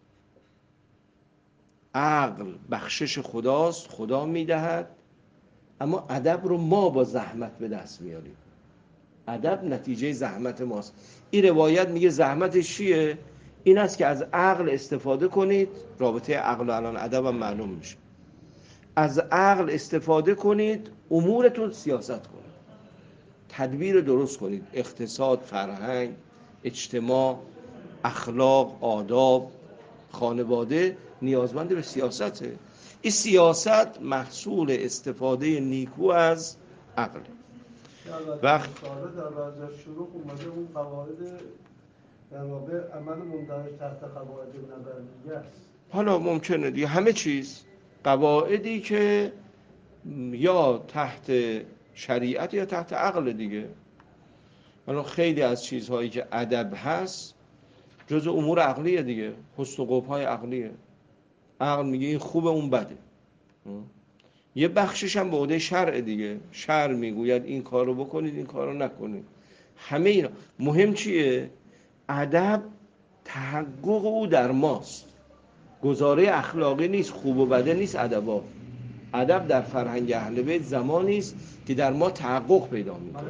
Speaker 3: عقل بخشش خداست، خدا میدهد، اما ادب رو ما با زحمت به دست میاریم. ادب نتیجه زحمت ماست. این روایت میگه زحمتش چیه؟ این است که از عقل استفاده کنید. رابطه عقل و الان ادب هم معلوم میشه. از عقل استفاده کنید، امورتون سیاست کنید، تدبیر درست کنید. اقتصاد، فرهنگ، اجتماع، اخلاق، آداب، خانواده نیازمند به سیاسته. این سیاست محصول استفاده نیکو از عقل.
Speaker 2: وقت در بعض از شروع اومده اون قواعد در واقع عمل مندرج تحت قواعد نظریه است.
Speaker 3: حالا ممکنه دیگه همه چیز قواعدی که یا تحت شریعت یا تحت عقل دیگه. حالا خیلی از چیزهایی که ادب هست جزء امور عقلیه دیگه، حسن و قبح‌های عقلیه. عقل میگه این خوبه اون بده. یه بخشش هم به عهده شرع دیگه، شرع میگوید این کارو بکنید این کارو نکنید. همه اینا مهم چیه؟ ادب تحقق او در ماست، گزاره اخلاقی نیست، خوب و بده نیست. ادب در فرهنگ اهل بیت زمانی است که در ما تحقق پیدا میکنه.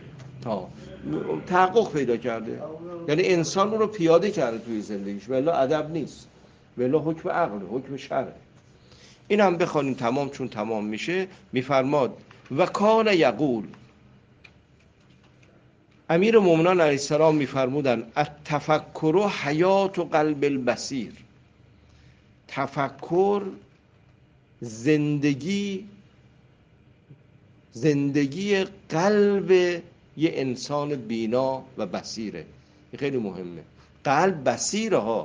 Speaker 3: تحقق پیدا کرده، یعنی انسان رو پیاده کرده توی زندگیش، ولی ادب نیست، ولی حکم عقل، حکم شرع. این هم بخوانیم تمام، چون تمام میشه. میفرماد و کان یقول، امیر مومنان علیه السلام میفرمودن التفکر حیات قلب البصیر. تفکر زندگی قلب یه انسان بینا و بصیره. این خیلی مهمه. قلب بصیره ها،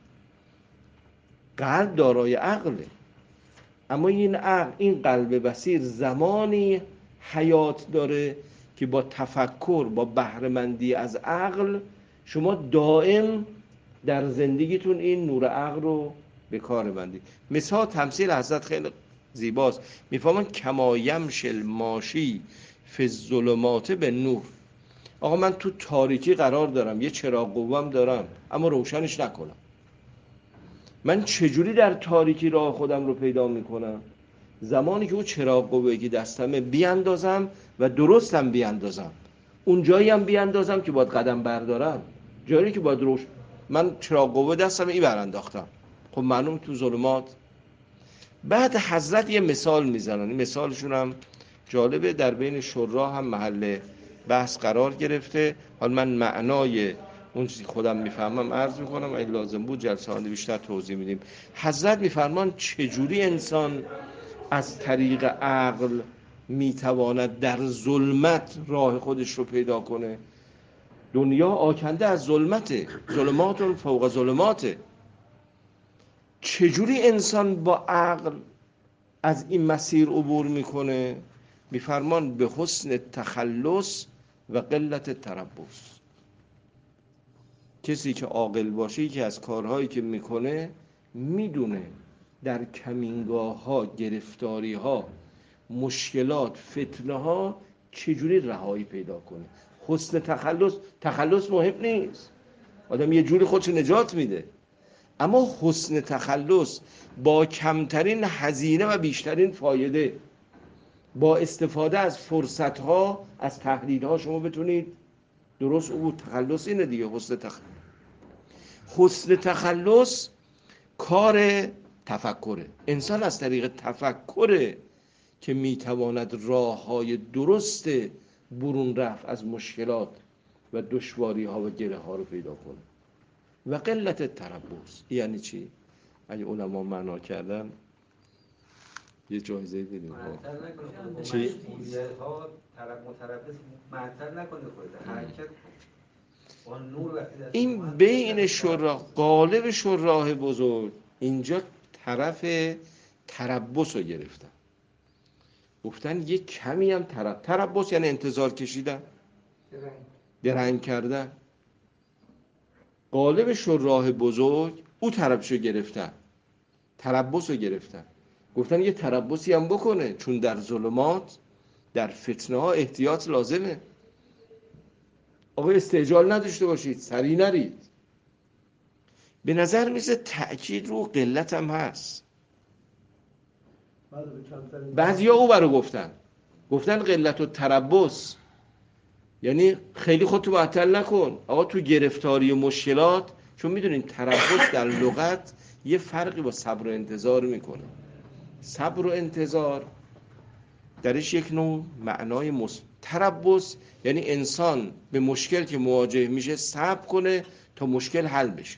Speaker 3: قلب دارای عقله، اما این قلب بصیر زمانی حیات داره که با تفکر، با بهره‌مندی از عقل، شما دائم در زندگیتون این نور عقل رو به کار بندید. مثال تمثیل حضرت خیلی زیباست. میفهمن کما یمشی الماشی فی الظلمات به نور. آقا من تو تاریکی قرار دارم، یه چراغ قوام دارم اما روشنش نکنم. من چجوری در تاریکی راه خودم رو پیدا میکنم؟ زمانی که اون چراغ قوه‌ای که دستمه بیاندازم و درستم بیاندازم. اون جایی هم بیاندازم که باید قدم بردارم، جایی که باید روش. من چراغ قوه دستم این برانداختم، خب معلوم تو ظلمات. بعد حضرت یه مثال میزنن، این مثالشون هم جالبه، در بین شورا هم محل بحث قرار گرفته. حالا من معنای اون چیزی خودم میفهمم عرض میکنم، اگه لازم بود جلسه آینده بیشتر توضیح میدیم. حضرت میفرمان چجوری انسان از طریق عقل میتواند در ظلمت راه خودش رو پیدا کنه. دنیا آکنده از ظلمته، ظلمات فوق ظلماته. چجوری انسان با عقل از این مسیر عبور میکنه؟ میفرمان به حسن تخلص و قلت تربص. کسی که عاقل باشه که از کارهایی که میکنه میدونه در کمینگاه ها، گرفتاری ها، مشکلات، فتنه ها چجوری رهایی پیدا کنه. حسن تخلص مهم نیست، آدم یه جوری خودش نجات میده، اما حسن تخلص با کمترین هزینه و بیشترین فایده، با استفاده از فرصت ها، از تهدیدها شما بتونید درست عبور. تخلص اینه دیگه. حسن تخلص کار تفکره. انسان از طریق تفکره که میتواند راه های درست برون رفت از مشکلات و دشواری ها و گره ها رو پیدا کنه. و قلت تربص یعنی چی؟ اگه علما معنا کردن یه جایزه بدیم.
Speaker 4: چی؟ ها متربص معطل نکنه خودت، حرکت با نور.
Speaker 3: این بین شورا، قالب شورای بزرگ اینجا طرف تربص رو گرفتن، گفتن یه کمی هم تربص یعنی انتظار کشیدن، درنگ کردن. قالب شورای بزرگ او طرفشو گرفتن، تربص رو گرفتن، گفتن یه تربصی هم بکنه، چون در ظلمات، در فتنه ها احتیاط لازمه. آقا استعجال نداشته باشید، سریع نرید. به نظر میسه تأکید رو قلت هم هست. بعضی ها او برو گفتن قلت و تربص یعنی خیلی خودتو معطل نکن. آقا تو گرفتاری مشکلات، چون میدونین تربص در لغت یه فرقی با صبر و انتظار میکنه. صبر و انتظار درش یک نوع معنای تربص یعنی انسان به مشکل که مواجه میشه صبر کنه تا مشکل حل بشه،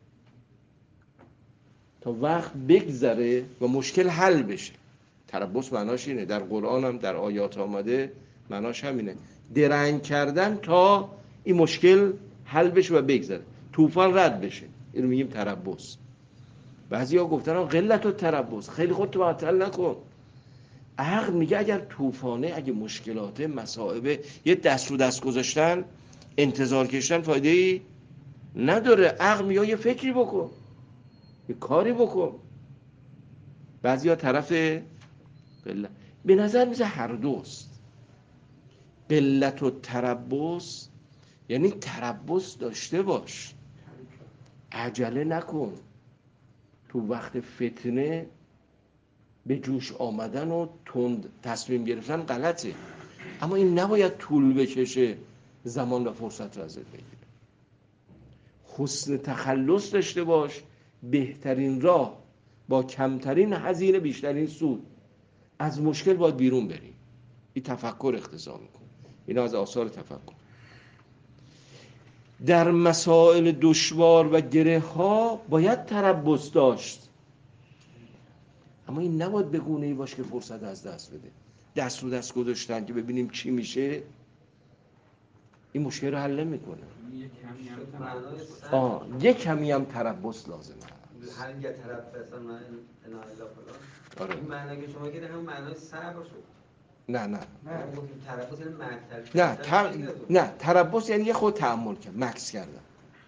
Speaker 3: تا وقت بگذره و مشکل حل بشه. تربص معناش اینه، در قرآن هم در آیات آمده معناش همینه، درنگ کردن تا این مشکل حل بشه و بگذره، طوفان رد بشه. اینو میگیم تربص. بعضیا گفتن قلت و تربص، خیلی خودتو معطل نکن. عقل میگه اگر طوفانه، اگه مشکلات، مصائب، یه دست رو دست گذاشتن، انتظار کشتن فایده ای نداره. عقل میگه یه فکری بکن، یه کاری بکن. بعضیا طرف قلت. به نظر میسه هر دوست. قلت و تربص یعنی تربص داشته باش، عجله نکن. تو وقت فتنه به جوش آمدن و تند تصمیم گرفتن غلطه، اما این نباید طول بکشه، زمان و فرصت رو ازت بگیره. حسن تخلص داشته باش، بهترین راه با کمترین هزینه بیشترین سود. از مشکل باید بیرون بری. این تفکر اقتضا میکنه. اینا از آثار تفکر. در مسائل دشوار و گره ها باید تربص داشت، اما این نباید به گونه‌ای باشه که فرصت از دست بده. دست رو دست گذاشتن که ببینیم چی میشه، این مشکل رو حل نمیکنه. یک کمی هم تربص لازمه.
Speaker 4: هر یه طرف اصلا من انا الا فلان. این معنی که شما گفتید هم معنای صبر شد.
Speaker 3: نه
Speaker 4: تربص یعنی معطل.
Speaker 3: نه تربص یعنی یه خود تأمل کرد، مکث کردن.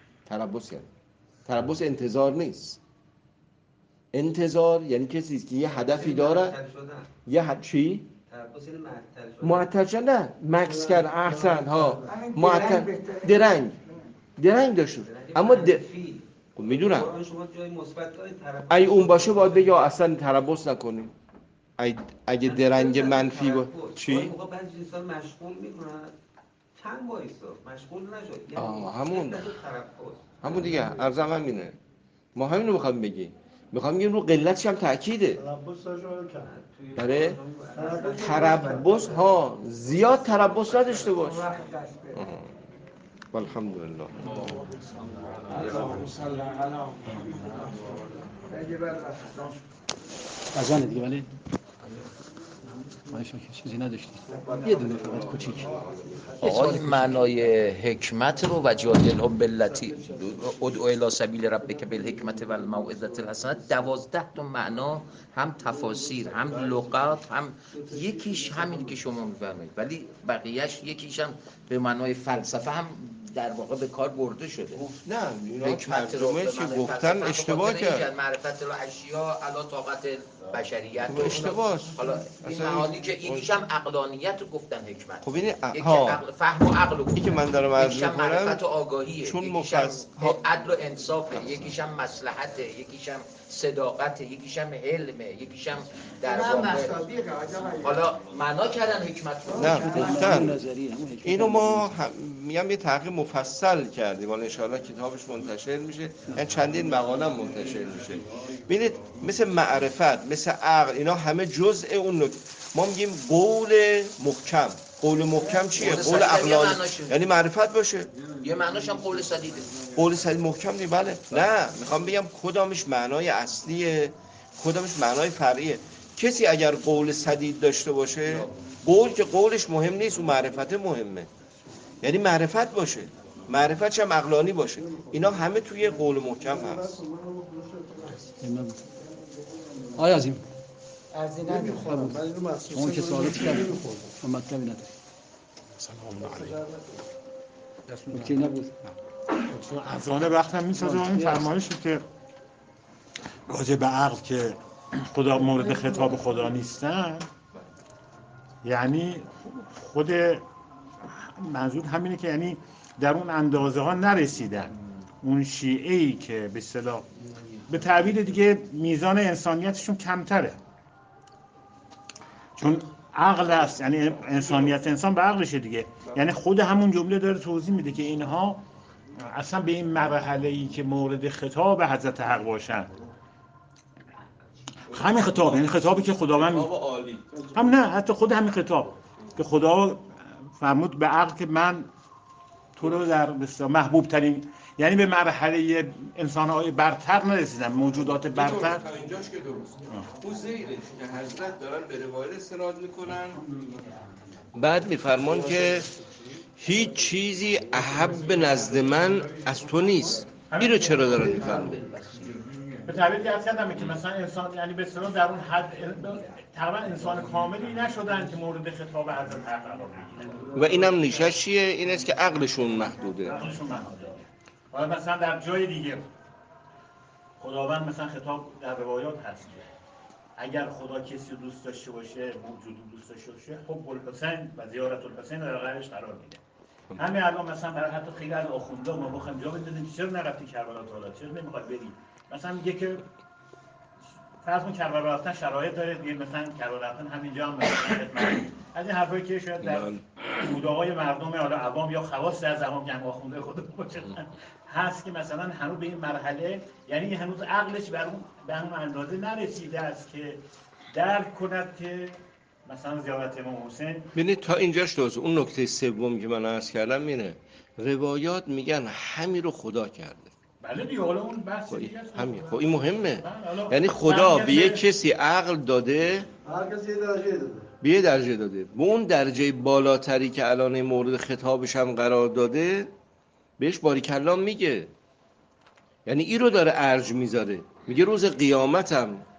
Speaker 3: تربص انتظار نیست. انتظار یعنی کسی که یه هدفی داره، چی؟
Speaker 4: تربص یعنی معطل شدن.
Speaker 3: معطل شدن نه، مکس کرد، احسن ها،
Speaker 5: همین
Speaker 3: معطل،
Speaker 5: درنگ
Speaker 3: درنگ داشت، اما
Speaker 4: منفی.
Speaker 3: میدونم
Speaker 4: قرآن شما جای مثبت دارید، تربص
Speaker 3: اگه اون باشه باید بگه اصلا تربص نکنیم. اگه درنگ منفی با چی؟
Speaker 4: موقع بعضی انسان مشغول میکنن کم وایسا، مشغول نشد، یعنی
Speaker 3: همون
Speaker 4: تربص.
Speaker 3: همون دیگه ارزم همینه، ما همینو میخوام بگیم، میخوام بگیم رو قلتش هم تأکیده.
Speaker 2: تربص رو کرد.
Speaker 3: برای تربص ها زیاد تربص نداشته باش.
Speaker 5: وقت دست بده.
Speaker 3: الحمدلله.
Speaker 7: اذانه دیگه ولی ماشا که چیزی نداشتی، یه دونه فقط کوچیک.
Speaker 8: آقا این معنای حکمت رو و جادلهم باللتی ادعو الی سبیل ربک بالحکمت و الموعظة الحسنه 12 تا معنا، هم تفاسیر هم لغات، هم یکیش همین که شما میفرمایید، ولی بقیهش یکیش هم به معنای فلسفه هم در واقع به کار برده شده.
Speaker 3: نه اینا ترجمه چی گفتن اشتباه کرد،
Speaker 8: معرفت الاشیاء علی طاقت بشریت
Speaker 3: اشتباه.
Speaker 8: حالا این معانی که یکیش هم عقلانیت رو گفتن حکمت،
Speaker 3: خب این
Speaker 8: یکی عقل فهم و عقل رو گفتن،
Speaker 3: که من دارم عرض
Speaker 8: یکیش هم
Speaker 3: می‌کنم
Speaker 8: معرفت و آگاهیه،
Speaker 3: چون
Speaker 8: یکیش هم عدل و انصافه، یکیش هم مصلحته، یکیش هم صداقته، یکیش هم حلمه، یکیش هم در واقع حالا معنا کردن حکمت رو.
Speaker 3: نه گفتن اینو ما میگم یه تحقیق مفصل کردیم، ولی ان شاءالله کتابش منتشر میشه، یعنی چندین مقاله منتشر میشه. ببینید مثل معرفت، مثل عقل، اینا همه جزء اون نکته. ما میگیم قول محکم. قول محکم چیه؟ قول عقلانی، یعنی معرفت باشه.
Speaker 8: یه معناش هم قول سدیده.
Speaker 3: قول سدید محکم نیست، بله. نه میخوام بگم کدامش معنای اصلیه، کدامش معنای فرعیه. کسی اگر قول سدید داشته باشه، قول که قولش مهم نیست، اون معرفت مهمه، یعنی معرفت باشه، معرفتش هم عقلانی باشه. اینا همه توی قول محکم هست.
Speaker 7: آیا عظیم
Speaker 2: از این نمیخورم، من اینو مخصوصا
Speaker 7: شما که سوالات کردید
Speaker 2: نمیخورم.
Speaker 7: شما مطلبی نداری.
Speaker 9: سلام علیکم.
Speaker 7: نکته نبود.
Speaker 9: چون اذان وقت هم میسازه این فرمایشی که راجع به عقل که خدا مورد خطاب خدا نیستن، یعنی خود منظور همینه که یعنی در اون اندازه ها نرسیدن، اون شیعه‌ای که به اصطلاح به تعبیر دیگه میزان انسانیتشون کمتره، چون عقل است، یعنی انسانیت انسان به عقلشه دیگه. یعنی خود همون جمله داره توضیح میده که اینها اصلا به این مرحله‌ای که مورد خطاب حضرت حق باشن، همین خطاب، یعنی خطابی که خداوند هم نه حتی خود همین خطاب که خدا فرمود به عقل که من تو رو در محبوب ترین، یعنی به مرحله انسان‌های برتر نرسیدن، موجودات برتر.
Speaker 3: تا اینجاش که درست. اون زیرش که حضرت دارن به روایت استناد میکنن، بعد میفرمان که هیچ چیزی احب نزد من از تو نیست. اینو چرا دارن میفرمان؟
Speaker 9: به تعبیر دیگه کردم که مثلا انسان، یعنی به اصطلاح در اون حد تقریبا انسان کاملی نشدن که مورد خطاب حضرت حق قرار بگیرن.
Speaker 3: و اینم نیشش چیه؟ این است که عقلشون محدوده.
Speaker 9: عقلشون محدوده. حالا مثلا در جای دیگه خداوند مثلا خطاب در روایات هست که اگر خدا کسی رو دوست داشته باشه، موجودی دوست داشته باشه، حب الحسین و زیارت الحسین در قلبش قرار میده. همین الان مثلا برای حتی خیلی از آخوندا ما بخوایم جا بدیم چرا نرفتی کربلا تعالی، چرا نمیخواد بری؟ مثلا میگه که فرض کن کربلا رفتن شرایط داره دیگه، مثلا کربلا رفتن همینجا هم از این حرفایی که شاید در بوده‌های مردم حالا عوام یا خواص از عوام که هم آخونده خود باشه هست که مثلا هنوز به این مرحله، یعنی هنوز عقلش به اون اندازه نرسیده است که درک کند که مثلا زیارت امام حسین.
Speaker 3: ببینید تا اینجاش درست. اون نکته سوم که من عرض کردم اینه، روایات میگن همین رو خدا کرده.
Speaker 9: بله دیگه، حالا اون بحث دیگه است.
Speaker 3: همین خب این مهمه، یعنی خدا به یک کسی عقل داده،
Speaker 2: هر کسی یه درجه داده،
Speaker 3: به یه درجه داده، به اون درجه بالاتری که الان مورد خطابش هم قرار داده بهش باریکلا میگه، یعنی این رو داره ارج میذاره، میگه روز قیامت هم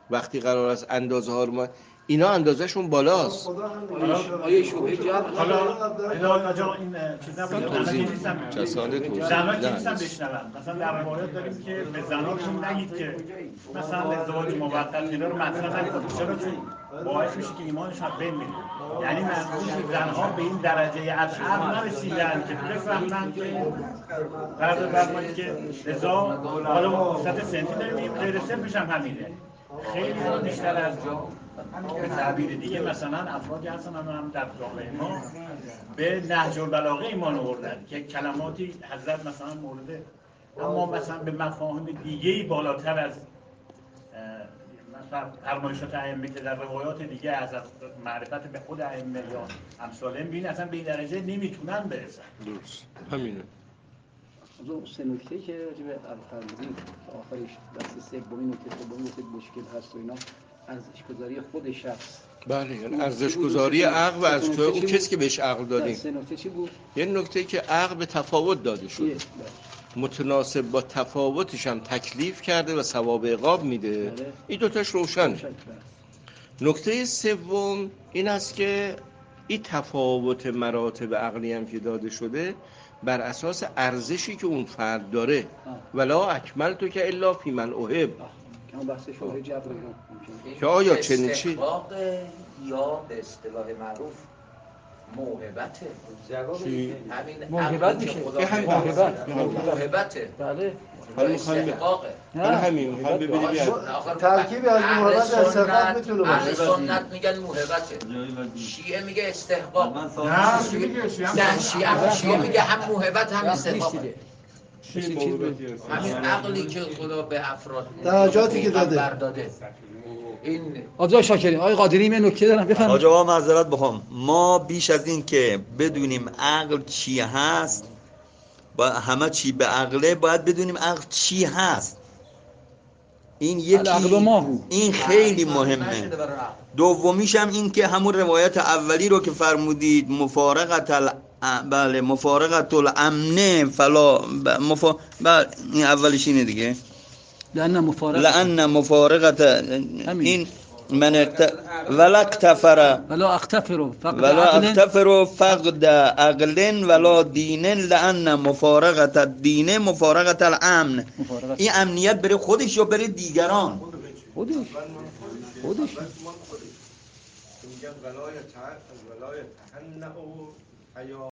Speaker 3: وقتی قرار است اندازه ها رو اینا اندازهشون بالاست.
Speaker 7: آیه شبهه جبر
Speaker 9: حالا جا این چیز نبود
Speaker 3: کسانه توضیح
Speaker 9: زنها که
Speaker 3: نه
Speaker 9: نیستن بشنون. مثلا در روایات داریم که به زناتون نگید که مثلا ازدواج موقت اینا رو مطرح نکنید، چرا که باعث میشه که ایمانشون از بین میره. یعنی منظور زنها به این درجه از عقل نرسیدن که بفهمن که فرض فرمایید که رضا حالا وسط سنتی داریم غیر سنش هم همینه. خیلی ها بیشتر از به تعبیر دیگه مثلا افرادی هستن هم در جامعه ما به نهج البلاغه ایمان آوردن که کلماتی حضرت مثلا مورد، اما مثلا به مفاهیم دیگه‌ای بالاتر از مثلا فرمایشات ائمه که در روایات دیگه از معرفت به خود ائمه یا امثالهم بین اصلا به این درجه نمیتونن برسن.
Speaker 3: درست همینه.
Speaker 7: اون سه نکته که راجع به الفرمودی آخرش دست سومی نکته مشکل هست و اینا ارزش گذاری خود شخص.
Speaker 3: بله، یعنی ارزش گذاری عقل و از تو اون کسی که بهش عقل دادیم.
Speaker 7: سه نکته چی بود؟
Speaker 3: یه نکته که عقل به تفاوت داده شده، متناسب با تفاوتش هم تکلیف کرده و ثواب عقاب میده. این دوتاش روشن. نکته سوم این است که این تفاوت مراتب عقلی هم که داده شده بر اساس ارزشی که اون فرد داره. ولا اکملتو که الا فی من احب. که آیا چنین چی؟
Speaker 8: استحقاق یا به اصطلاح معروف موهبته. همین
Speaker 7: موهبت میشه.
Speaker 8: موهبته.
Speaker 7: بله.
Speaker 3: حالا همین حالا ببینیم
Speaker 2: ترکیبی از موهبت استحقاق میتونه باشه.
Speaker 8: اهل سنت میگن موهبته، شیعه میگه استحقاق. نه شیعه میگه هم موهبت هم استحقاق. همین عقلی که خدا به افراد
Speaker 2: درجاتی که داده.
Speaker 8: این
Speaker 7: آقا شاکریم. آقای قادری یه نکته دارم بفرمایید.
Speaker 10: آقا معذرت بخوام، ما بیش از این که بدونیم عقل چی هست با همه چی به عقله، باید بدونیم عقل چی هست. این یکی این خیلی مهمه. دومیش هم این که همون روایت اولی رو که فرمودید مفارقت الامن فلا این اولیش اینه دیگه، لأن مفارقت این من ولا اغتفر فقد عقل ولا دین لأن مفارقت الدین مفارقت الامن. این امنیت بره خودش یا بره دیگران؟
Speaker 7: خودش
Speaker 1: میگن ولایت تهنه